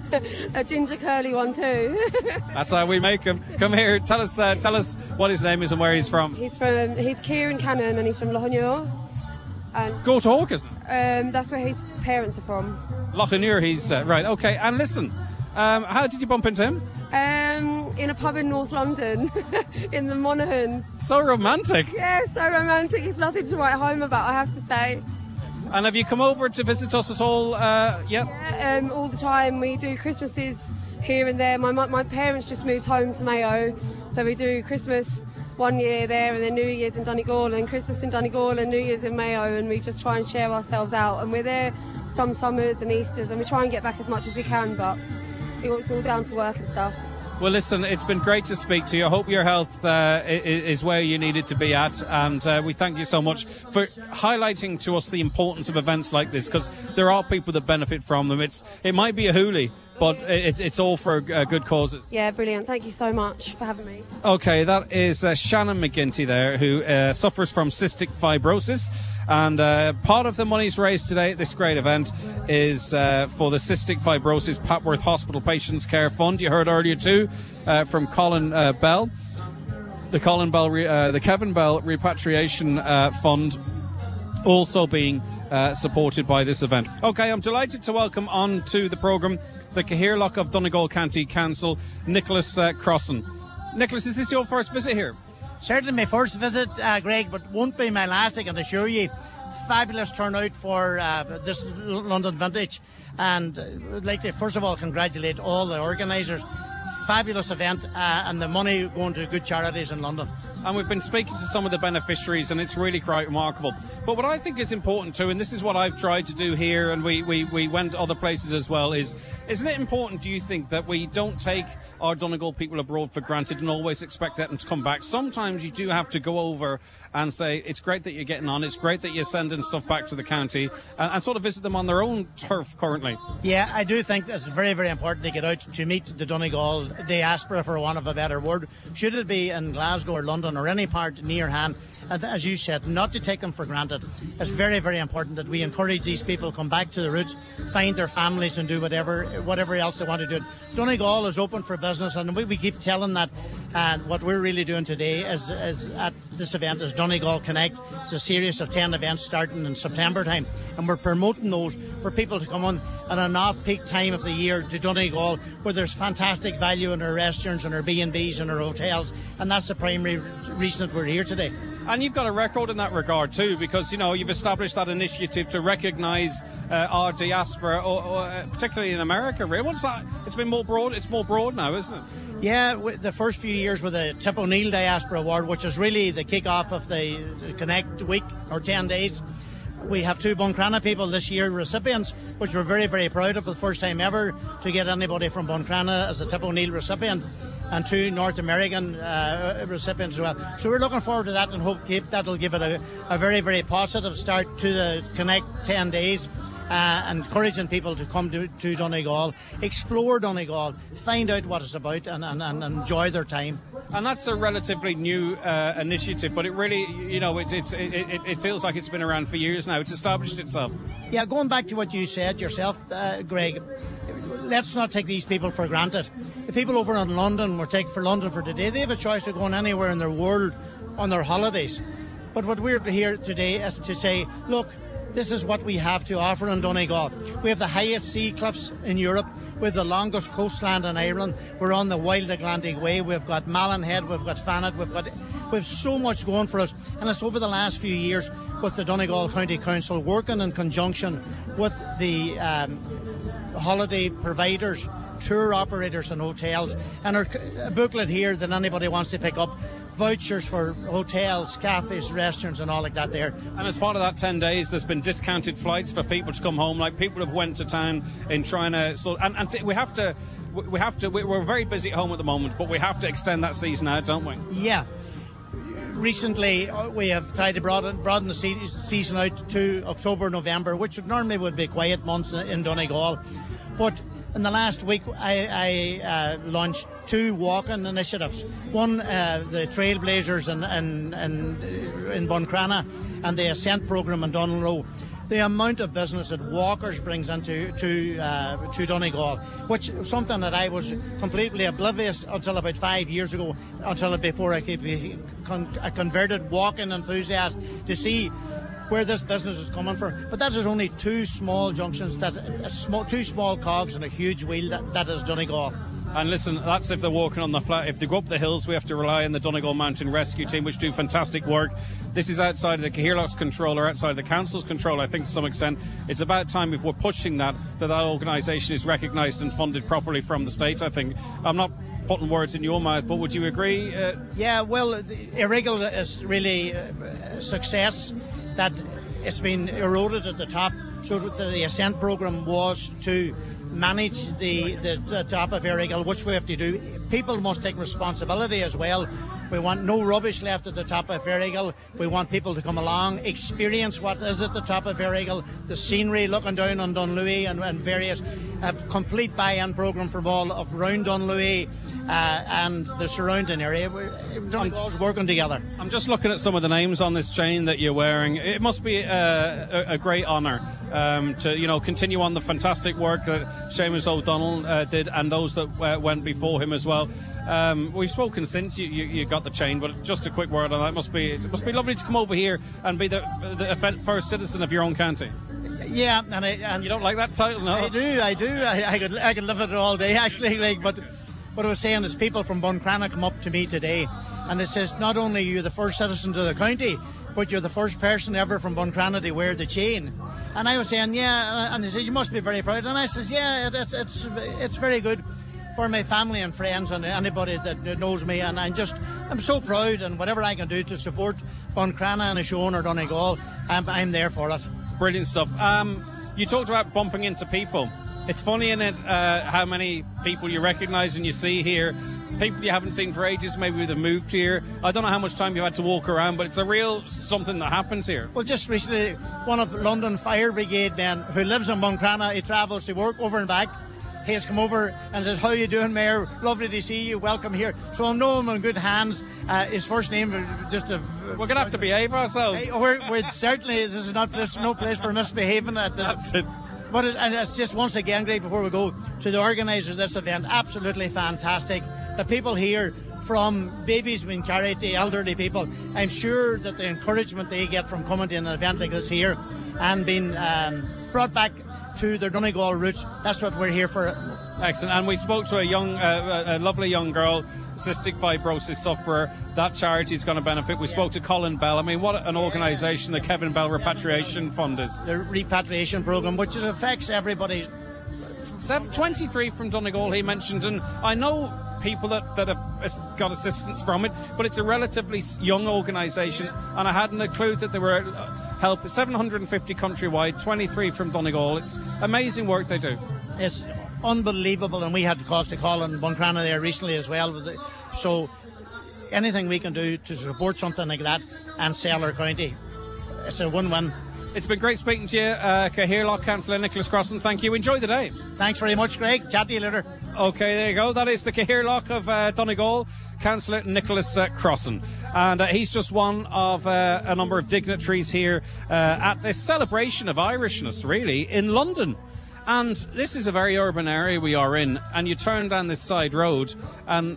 a ginger curly one too. That's how we make them. Come here, tell us uh, tell us what his name is and where he's from. He's from, he's Kieran Cannon, and he's from Lochonur. And Go to Hawk, isn't it? Um, that's where his parents are from. Lochonur, he's uh, right. OK, and listen, um, how did you bump into him? Um, in a pub in North London, in the Monaghan. So romantic. Yeah, so romantic. It's nothing to write home about, I have to say. And have you come over to visit us at all? Uh, yep. Yeah, um, all the time. We do Christmases here and there. My my parents just moved home to Mayo, so we do Christmas one year there and then New Year's in Donegal, and Christmas in Donegal and New Year's in Mayo, and we just try and share ourselves out. And we're there some summers and Easters, and we try and get back as much as we can, but it's all down to work and stuff. Well, listen, it's been great to speak to you. I hope your health uh, is where you need it to be at, and uh, we thank you so much for highlighting to us the importance of events like this, because there are people that benefit from them. It's It might be a hoolie, but it, it's all for uh, good causes. Yeah, brilliant. Thank you so much for having me. OK, that is uh, Shannon McGinty there, who uh, suffers from cystic fibrosis. And uh, part of the monies raised today at this great event is uh, for the Cystic Fibrosis Papworth Hospital Patients Care Fund. You heard earlier too uh, from Colin uh, Bell, the Colin Bell, re- uh, the Kevin Bell Repatriation uh, Fund, also being uh, supported by this event. OK, I'm delighted to welcome on to the programme the Cathaoirleach of Donegal County Council, Nicholas uh, Crossan. Nicholas, is this your first visit here? Certainly my first visit, uh, Greg, but won't be my last, I can assure you. Fabulous turnout for uh, this London Vintage, and I'd like to first of all congratulate all the organisers. Fabulous event, uh, and the money going to good charities in London. And we've been speaking to some of the beneficiaries, and it's really quite remarkable. But what I think is important too, and this is what I've tried to do here, and we, we, we went other places as well, is isn't it important, do you think, that we don't take our Donegal people abroad for granted and always expect them to come back? Sometimes you do have to go over and say, it's great that you're getting on, it's great that you're sending stuff back to the county, and, and sort of visit them on their own turf currently. Yeah, I do think it's very, very important to get out to meet the Donegal diaspora, for want of a better word. Should it be in Glasgow or London or any part near hand, and as you said, not to take them for granted. It's very, very important that we encourage these people to come back to the roots, find their families and do whatever whatever else they want to do. Donegal is open for business, and we, we keep telling that. And what we're really doing today is, is at this event is Donegal Connect. It's a series of ten events starting in September time, and we're promoting those for people to come on at an off-peak time of the year to Donegal, where there's fantastic value in our restaurants and our B and B's and our hotels, and that's the primary reason that we're here today. And you've got a record in that regard too, because you know you've established that initiative to recognise uh, our diaspora, or, or, uh, particularly in America. Really, what's that? It's been more broad. It's more broad now, isn't it? Yeah, the first few years with the Tip O'Neill Diaspora Award, which is really the kick-off of the Connect week or ten days. We have two Buncrana people this year recipients, which we're very, very proud of, for the first time ever to get anybody from Buncrana as a Tip O'Neill recipient, and two North American uh, recipients as well. So we're looking forward to that, and hope that'll give it a, a very, very positive start to the Connect ten days. Uh, encouraging people to come to, to Donegal, explore Donegal, find out what it's about, and, and, and enjoy their time. And that's a relatively new uh, initiative, but it really, you know, it, it's, it, it, it feels like it's been around for years now. It's established itself. Yeah, going back to what you said yourself, uh, Greg, let's not take these people for granted. The people over in London, we're taking for London for today, they have a choice of going anywhere in their world on their holidays. But what we're here today is to say, look, This is what we have to offer in Donegal. We have the highest sea cliffs in Europe. We have the longest coastline in Ireland. We're on the Wild Atlantic Way. We've got Mallinhead, we've got Fanet, we've got we've so much going for us. And it's over the last few years with the Donegal County Council working in conjunction with the um, holiday providers, tour operators and hotels. And our a booklet here that anybody wants to pick up, vouchers for hotels, cafes, restaurants and all like that there. And as part of that ten days, there's been discounted flights for people to come home. Like, people have went to town in trying to... So, and, and t- we have to... We have to... We're very busy at home at the moment, but we have to extend that season out, don't we? Yeah. Recently, we have tried to broaden, broaden the se- season out to October, November, which normally would be quiet months in Donegal. But in the last week, I, I uh, launched two walking initiatives. One, uh, the Trailblazers in, in, in, in Buncrana and the Ascent programme in Donalroe. The amount of business that walkers brings into to uh, to Donegal, which is something that I was completely oblivious until about five years ago, until before I could be con- a converted walking enthusiast to see where this business is coming from. But that is only two small junctions, that a small, two small cogs and a huge wheel that, that is Donegal. And listen, that's if they're walking on the flat. If they go up the hills, we have to rely on the Donegal Mountain Rescue Team, which do fantastic work. This is outside of the Cathaoirleach's control, or outside of the council's control, I think, to some extent. It's about time, if we're pushing that, that that organisation is recognised and funded properly from the state, I think. I'm not putting words in your mouth, but would you agree? Uh, yeah, well, Irrigal is really a success that it's been eroded at the top. So the Ascent programme was to manage the, the, the top of Irrigal, which we have to do. People must take responsibility as well. We want no rubbish left at the top of Irrigal. We want people to come along, experience what is at the top of Irrigal, the scenery looking down on Dunlewy and, and various, a complete buy-in programme from all of round Dunlewy uh, and the surrounding area. Donegal's working together. I'm just looking at some of the names on this chain that you're wearing. It must be uh, a, a great honour um, to, you know, continue on the fantastic work that Seamus O'Donnell uh, did, and those that uh, went before him as well. Um, we've spoken since you, you, you got the chain, but just a quick word on that. It must be it must be lovely to come over here and be the, the first citizen of your own county. Yeah, and, I, and you don't like that title, no? I do, I do. I, I could I could live with it all day, actually. Like, but what I was saying is, people from Buncrana come up to me today, and it says, not only are you the first citizen to the county, but you're the first person ever from Buncrana to wear the chain. And I was saying, yeah, and they said, you must be very proud. And I says, yeah, it's it's it's very good for my family and friends and anybody that knows me, and I'm just I'm so proud, and whatever I can do to support Buncrana and Ashone or Donegal, I'm, I'm there for it. Brilliant stuff. Um, you talked about bumping into people. It's funny, isn't it, uh, how many people you recognise and you see here, people you haven't seen for ages, maybe they've moved here. I don't know how much time you've had to walk around, but it's a real something that happens here. Well, just recently, one of London Fire Brigade men who lives in Buncrana, he travels to work over and back. He has come over and says, how are you doing, Mayor? Lovely to see you. Welcome here. So I know him in good hands. Uh, his first name, just a... We're going to have to behave ourselves. We're, we're certainly, this is not this, no place for misbehaving. At the, That's it. But it, and it's just once again, Greg, before we go, to the organisers of this event, absolutely fantastic. The people here, from babies being carried to elderly people, I'm sure that the encouragement they get from coming to an event like this here and being um, brought back to their Donegal roots, that's what we're here for. Excellent. And we spoke to a young, uh, a lovely young girl, cystic fibrosis sufferer. That charity is going to benefit. We spoke to Colin Bell. I mean, what an organisation the Kevin Bell Repatriation Fund is. The repatriation programme, which affects everybody. twenty-three from Donegal, he mentioned, and I know people that, that have got assistance from it, but it's a relatively young organisation, and I hadn't a clue that they were help. seven hundred fifty countrywide, twenty-three from Donegal. It's amazing work they do. It's unbelievable, and we had the cost to call in Buncrana there recently as well. So anything we can do to support something like that and sell our county, it's a win-win. It's been great speaking to you, uh, Cathaoirleach Councillor Nicholas Crossan. Thank you. Enjoy the day. Thanks very much, Greg. Chat to you later. OK, there you go. That is the Cathaoirleach of uh, Donegal, Councillor Nicholas uh, Crossan. And uh, he's just one of uh, a number of dignitaries here uh, at this celebration of Irishness, really, in London. And this is a very urban area we are in, and you turn down this side road and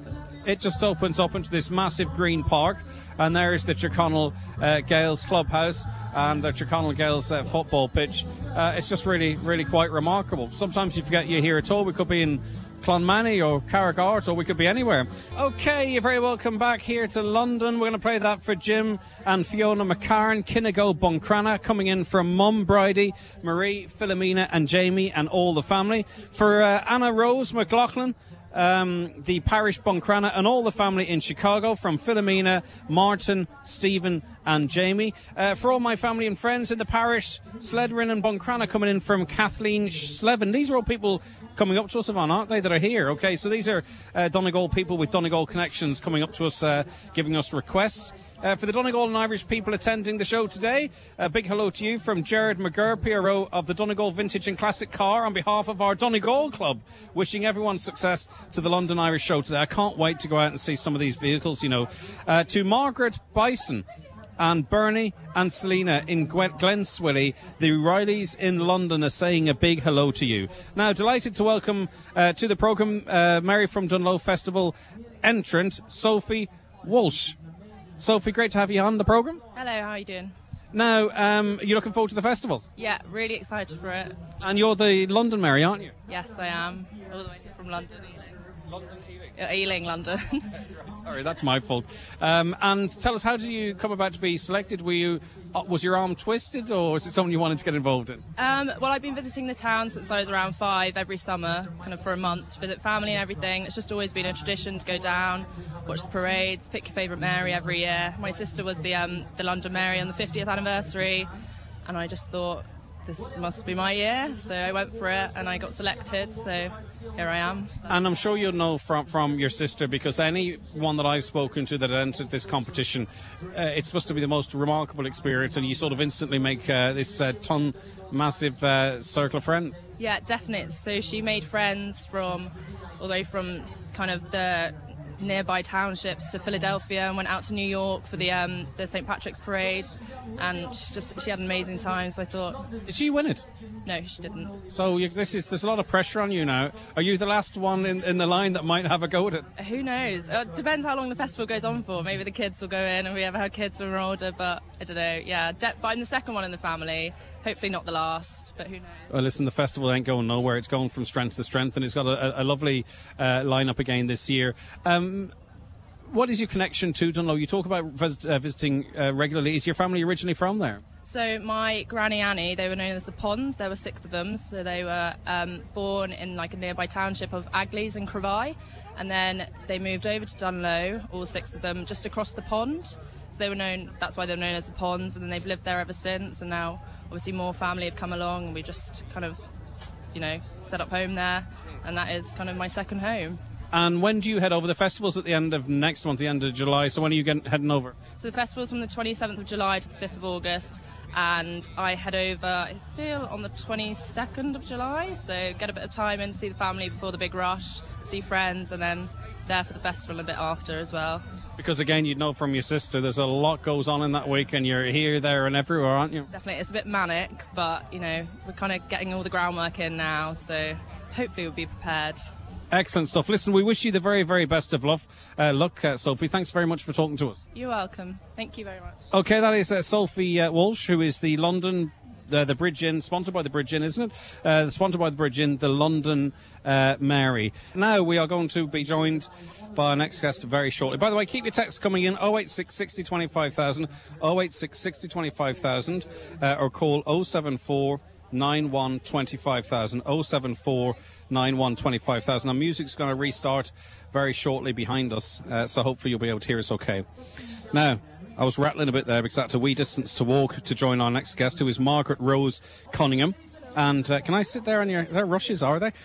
it just opens up into this massive green park, and there's the Tyrconnell uh, Gales clubhouse and the Tyrconnell Gales uh, football pitch. Uh, it's just really, really quite remarkable. Sometimes you forget you're here at all. We could be in Clonmany or Carragart, or we could be anywhere. Okay, you're very welcome back here to London. We're going to play that for Jim and Fiona McCarran, Kinnago Buncrana, coming in from Mum Bridie, Marie, Philomena and Jamie and all the family. For uh, Anna Rose McLaughlin, um, the parish Buncrana and all the family in Chicago, from Philomena, Martin, Stephen and Jamie. Uh, for all my family and friends in the parish, Sledrin and Buncrana, coming in from Kathleen Slevin. These are all people coming up to us, Yvonne, aren't they, that are here? Okay, so these are uh, Donegal people with Donegal connections coming up to us, uh, giving us requests. Uh, for the Donegal and Irish people attending the show today, a big hello to you from Jared McGurr, P R O of the Donegal Vintage and Classic Car, on behalf of our Donegal Club, wishing everyone success to the London Irish show today. I can't wait to go out and see some of these vehicles, you know. Uh, to Margaret Bison and Bernie and Selena in Glenswilly, the Rileys in London are saying a big hello to you. Now, delighted to welcome uh, to the programme uh, Mary from Dunlow Festival entrant, Sophie Walsh. Sophie, great to have you on the programme. Hello, how are you doing? Now, um, you're looking forward to the festival? Yeah, really excited for it. And you're the London Mary, aren't you? Yes, I am. All the way from London, Ealing. London, Ealing? Ealing, London. Sorry, that's my fault. Um, and tell us, how did you come about to be selected? Were you, uh, was your arm twisted, or was it something you wanted to get involved in? Um, well, I've been visiting the town since I was around five every summer, kind of for a month, to visit family and everything. It's just always been a tradition to go down, watch the parades, pick your favourite Mary every year. My sister was the um, the London Mary on the fiftieth anniversary, and I just thought, this must be my year, so I went for it and I got selected, so here I am. And I'm sure you'll know from from your sister, because anyone that I've spoken to that entered this competition, uh, it's supposed to be the most remarkable experience, and you sort of instantly make uh, this uh, ton, massive uh, circle of friends. Yeah, definitely. So she made friends from, all the way from kind of the nearby townships to Philadelphia, and went out to New York for the um, the Saint Patrick's Parade, and she just she had an amazing time. So I thought, did she win it? No, she didn't. So you, this is there's a lot of pressure on you now. Are you the last one in, in the line that might have a go at it? Who knows? It depends how long the festival goes on for. Maybe the kids will go in, and we ever have kids when we're older. But I don't know. Yeah, de- but I'm the second one in the family. Hopefully not the last, but who knows? Well, listen, the festival ain't going nowhere. It's going from strength to strength, and it's got a, a lovely uh, lineup again this year. Um, what is your connection to Dunlow? You talk about vis- uh, visiting uh, regularly. Is your family originally from there? So my granny Annie, they were known as the Ponds. There were six of them. So they were um, born in like a nearby township of Agleys in Crevai, and then they moved over to Dunlow, all six of them, just across the pond. So they were known. That's why they were known as the Ponds, and then they've lived there ever since. And now, obviously, more family have come along, and we just kind of, you know, set up home there, and that is kind of my second home. And when do you head over? The festival's at the end of next month, the end of July. So when are you getting, heading over? So the festival's from the twenty-seventh of July to the fifth of August, and I head over, I feel, on the twenty-second of July. So get a bit of time in to see the family before the big rush, see friends, and then there for the festival a bit after as well. Because again, you'd know from your sister, there's a lot goes on in that week, and you're here, there, and everywhere, aren't you? Definitely, it's a bit manic, but you know, we're kind of getting all the groundwork in now, so hopefully we'll be prepared. Excellent stuff. Listen, we wish you the very, very best of luck, uh, luck, uh, Sophie. Thanks very much for talking to us. You're welcome. Thank you very much. Okay, that is uh, Sophie uh, Walsh, who is the London, uh, the Bridge Inn, sponsored by the Bridge Inn, isn't it? Uh, sponsored by the Bridge Inn, the London uh, Mary. Now we are going to be joined by our next guest very shortly. By the way, keep your texts coming in, oh eight six, sixty, twenty-five thousand, oh eight six, sixty, twenty-five thousand, uh, or call oh seven four, nine one, twenty-five thousand, oh seven four, nine one, twenty-five thousand. Our music's going to restart very shortly behind us, uh, so hopefully you'll be able to hear us okay. Now, I was rattling a bit there because that's a wee distance to walk to join our next guest, who is Margaret Rose Cunningham. And uh, can I sit there on your... They're rushes, are they?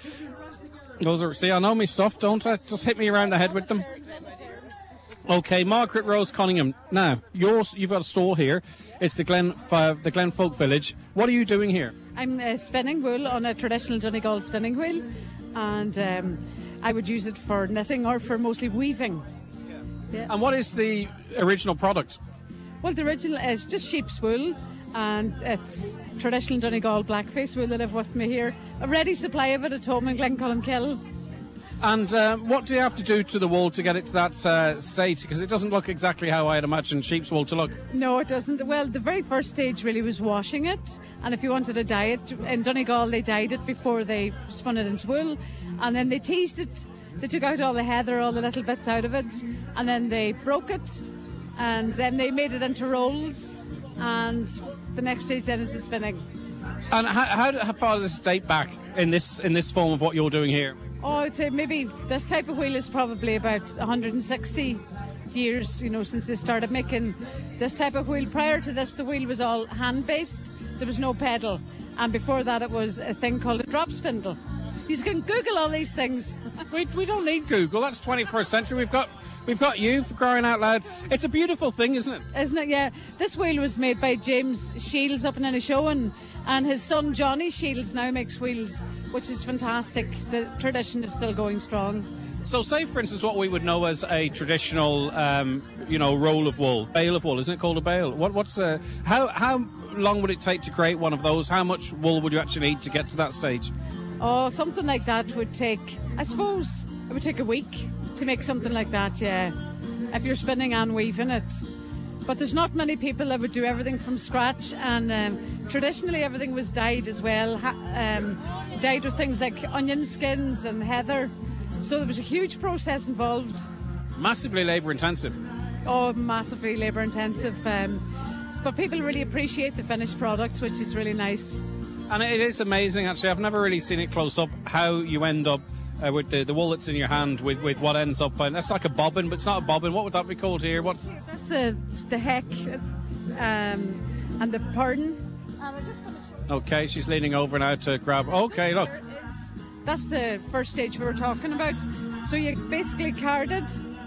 Those are... See, I know me stuff, don't I? Just hit me around the head with them. Okay, Margaret Rose Cunningham. Now, yours, you've got a stall here. It's the Glen, uh, the Glen Folk Village. What are you doing here? I'm uh, spinning wool on a traditional Donegal spinning wheel, and um, I would use it for knitting or for mostly weaving. Yeah. And what is the original product? Well, the original is just sheep's wool, and it's traditional Donegal blackface wool that I've with me here. A ready supply of it at home in Glencolmkill. And uh, what do you have to do to the wool to get it to that uh, state? Because it doesn't look exactly how I'd imagine sheep's wool to look. No, it doesn't. Well, the very first stage really was washing it. And if you wanted to dye it, in Donegal they dyed it before they spun it into wool. And then they teased it. They took out all the heather, all the little bits out of it. And then they broke it. And then they made it into rolls. And the next stage then is the spinning. And how, how, how far does this date back in this in this form of what you're doing here? Oh, I'd say maybe this type of wheel is probably about one hundred sixty years, you know, since they started making this type of wheel. Prior to this, the wheel was all hand-based. There was no pedal. And before that, it was a thing called a drop spindle. You can Google all these things. We, we don't need Google. That's twenty-first century. We've got we've got you, for crying out loud. It's a beautiful thing, isn't it? Isn't it? Yeah. This wheel was made by James Shields up in Inishowen. And his son Johnny Shields now makes wheels, which is fantastic. The tradition is still going strong. So say, for instance, what we would know as a traditional, um, you know, roll of wool, bale of wool. Isn't it called a bale? What, what's uh, how how long would it take to create one of those? How much wool would you actually need to get to that stage? Oh, something like that would take, I suppose, it would take a week to make something like that, yeah, if you're spinning and weaving it. But there's not many people that would do everything from scratch, and um, traditionally everything was dyed as well, ha- um, dyed with things like onion skins and heather. So there was a huge process involved. Massively labour intensive. Oh, massively labour intensive. Um, but people really appreciate the finished product, which is really nice. And it is amazing, actually. I've never really seen it close up, how you end up Uh, with the, the wool that's in your hand, with, with what ends up, and that's like a bobbin, but it's not a bobbin. What would that be called here? What's that's the the heck, um, and the pardon. Okay, she's leaning over now to grab. Okay, look. That's the first stage we were talking about. So you basically carded.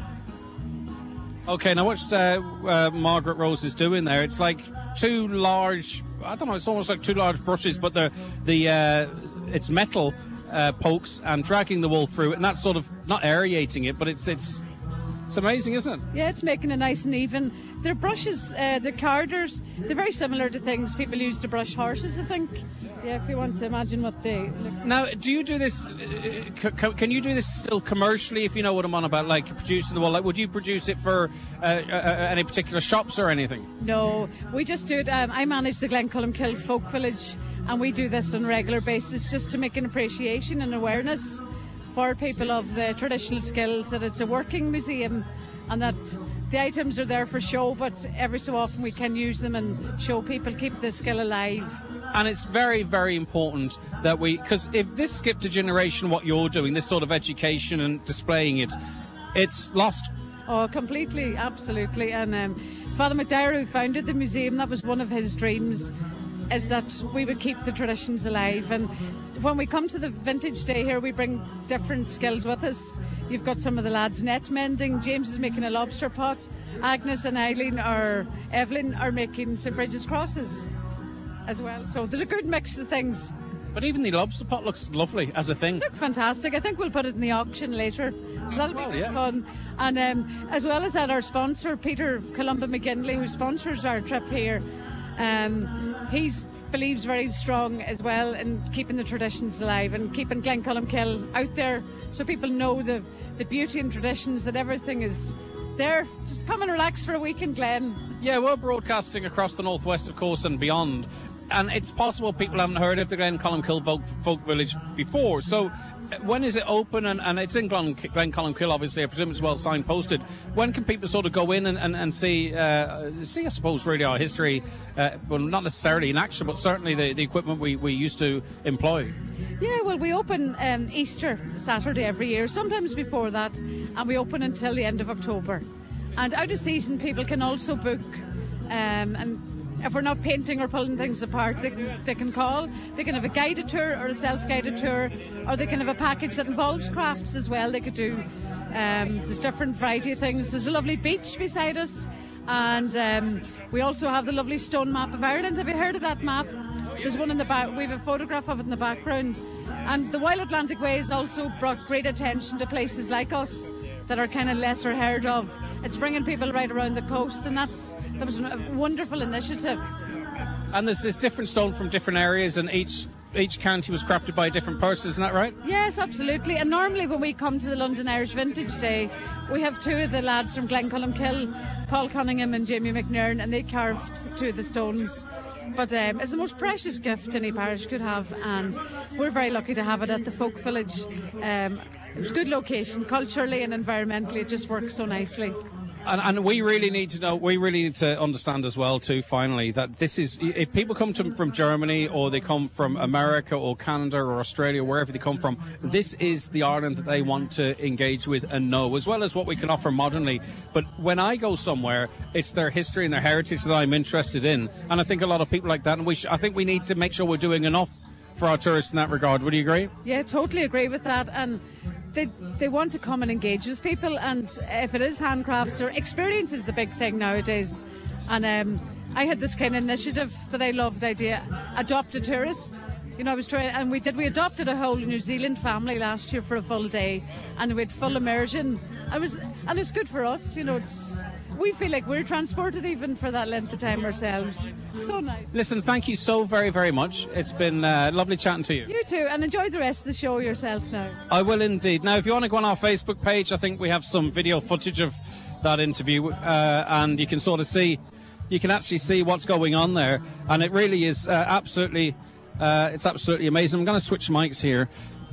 Okay, now what uh, uh, Margaret Rose is doing there? It's like two large. I don't know. It's almost like two large brushes, but the the uh, it's metal. Uh, pokes and dragging the wool through it, and that's sort of not aerating it, but it's it's it's amazing, isn't it? Yeah, it's making it nice and even. Their brushes, uh, their carders, they're very similar to things people use to brush horses, I think. Yeah, if you want to imagine what they look like. Now, do you do this? Uh, c- can you do this still commercially? If you know what I'm on about, like producing the wool, like would you produce it for uh, uh, any particular shops or anything? No, we just do it. Um, I manage the Glencolumbkill Folk Village. And we do this on a regular basis just to make an appreciation and awareness for people of the traditional skills, that it's a working museum and that the items are there for show, but every so often we can use them and show people, keep the skill alive. And it's very, very important that we, because if this skipped a generation, what you're doing, this sort of education and displaying it, it's lost. Oh, completely, absolutely. And um, Father McDyer, who founded the museum, that was one of his dreams, is that we would keep the traditions alive. And when we come to the vintage day here, we bring different skills with us. You've got some of the lads net mending. James is making a lobster pot. Agnes and Eileen or Evelyn are making Saint Bridget's crosses as well. So there's a good mix of things. But even the lobster pot looks lovely as a thing. Look fantastic. I think we'll put it in the auction later. So that'll well, be yeah. fun. And um, as well as that, our sponsor, Peter Columba McGinley, who sponsors our trip here, Um, he believes very strong as well in keeping the traditions alive and keeping Glencolumbkill out there so people know the, the beauty and traditions, that everything is there. Just come and relax for a week in Glen. Yeah, we're broadcasting across the northwest, of course, and beyond. And it's possible people haven't heard of the Glencolumbkill Folk, Folk Village before. So when is it open? And, and it's in Glen, Glencolumbkill, obviously. I presume it's well signposted. When can people sort of go in and, and, and see, uh, see, I suppose, really our history? Uh, well, not necessarily in action, but certainly the, the equipment we, we used to employ. Yeah, well, we open um, Easter Saturday every year, sometimes before that, and we open until the end of October. And out of season, people can also book, um, and if we're not painting or pulling things apart, they can, they can call. They can have a guided tour or a self-guided tour, or they can have a package that involves crafts as well. They could do, um, there's different variety of things. There's a lovely beach beside us, and um, we also have the lovely stone map of Ireland. Have you heard of that map? There's one in the back. We have a photograph of it in the background. And the Wild Atlantic Way has also brought great attention to places like us that are kind of lesser heard of. It's bringing people right around the coast, and that's that was a wonderful initiative. And there's this different stone from different areas, and each each county was crafted by a different person, isn't that right? Yes, absolutely. And normally when we come to the London Irish Vintage Day, we have two of the lads from Glencullen, Paul Cunningham and Jamie McNairn, and they carved two of the stones. But um, it's the most precious gift any parish could have, and we're very lucky to have it at the Folk Village. Um, it's a good location, culturally and environmentally. It just works so nicely. And, and we really need to know, we really need to understand as well, too, finally, that this is, if people come to, from Germany or they come from America or Canada or Australia, wherever they come from, this is the Ireland that they want to engage with and know, as well as what we can offer modernly. But when I go somewhere, it's their history and their heritage that I'm interested in. And I think a lot of people like that, and we sh- I think we need to make sure we're doing enough for our tourists in that regard. Would you agree? Yeah, totally agree with that. And they they want to come and engage with people, and if it is handcrafts or experience is the big thing nowadays. And um, I had this kind of initiative that I loved, the idea, adopt a tourist. You know, I was trying, and we did. We adopted a whole New Zealand family last year for a full day, and we had full immersion. I was, and it's good for us. You know, it's, we feel like we're transported even for that length of time ourselves. So nice. Listen, thank you so very, very much. It's been uh, lovely chatting to you. You too, and enjoy the rest of the show yourself now. I will indeed. Now, if you want to go on our Facebook page, I think we have some video footage of that interview, uh, and you can sort of see, you can actually see what's going on there, and it really is uh, absolutely, uh, it's absolutely amazing. I'm going to switch mics here.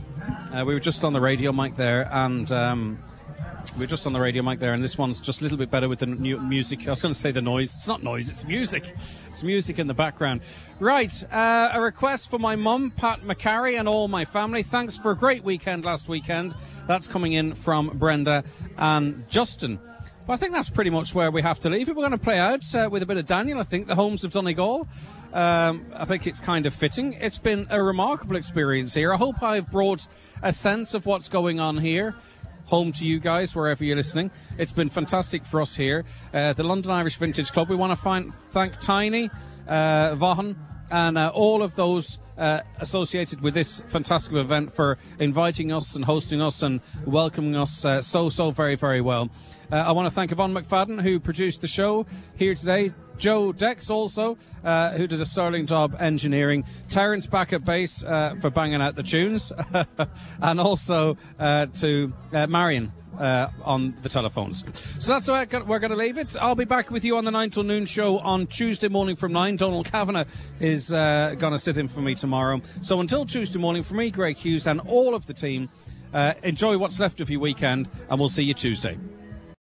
Uh, we were just on the radio mic there, and um, we were just on the radio mic there, and this one's just a little bit better with the new music. I was going to say the noise. It's not noise, it's music. It's music in the background. Right, uh, a request for my mum, Pat McCarry, and all my family. Thanks for a great weekend last weekend. That's coming in from Brenda and Justin. Well, I think that's pretty much where we have to leave it. We're going to play out uh, with a bit of Daniel, I think, the Homes of Donegal. Um, I think it's kind of fitting. It's been a remarkable experience here. I hope I've brought a sense of what's going on here home to you guys, wherever you're listening. It's been fantastic for us here. Uh, the London Irish Vintage Club, we want to find, thank Tiny, uh, Vaughan, and uh, all of those uh, associated with this fantastic event for inviting us and hosting us and welcoming us uh, so, so very, very well. Uh, I want to thank Yvonne McFadden, who produced the show here today. Joe Dex also, uh, who did a sterling job engineering. Terence back at bass uh, for banging out the tunes. And also uh, to uh, Marion uh, on the telephones. So that's where we're going to leave it. I'll be back with you on the nine till noon show on Tuesday morning from nine. Donald Kavanagh is uh, going to sit in for me tomorrow. So until Tuesday morning, from me, Greg Hughes, and all of the team, uh, enjoy what's left of your weekend, and we'll see you Tuesday.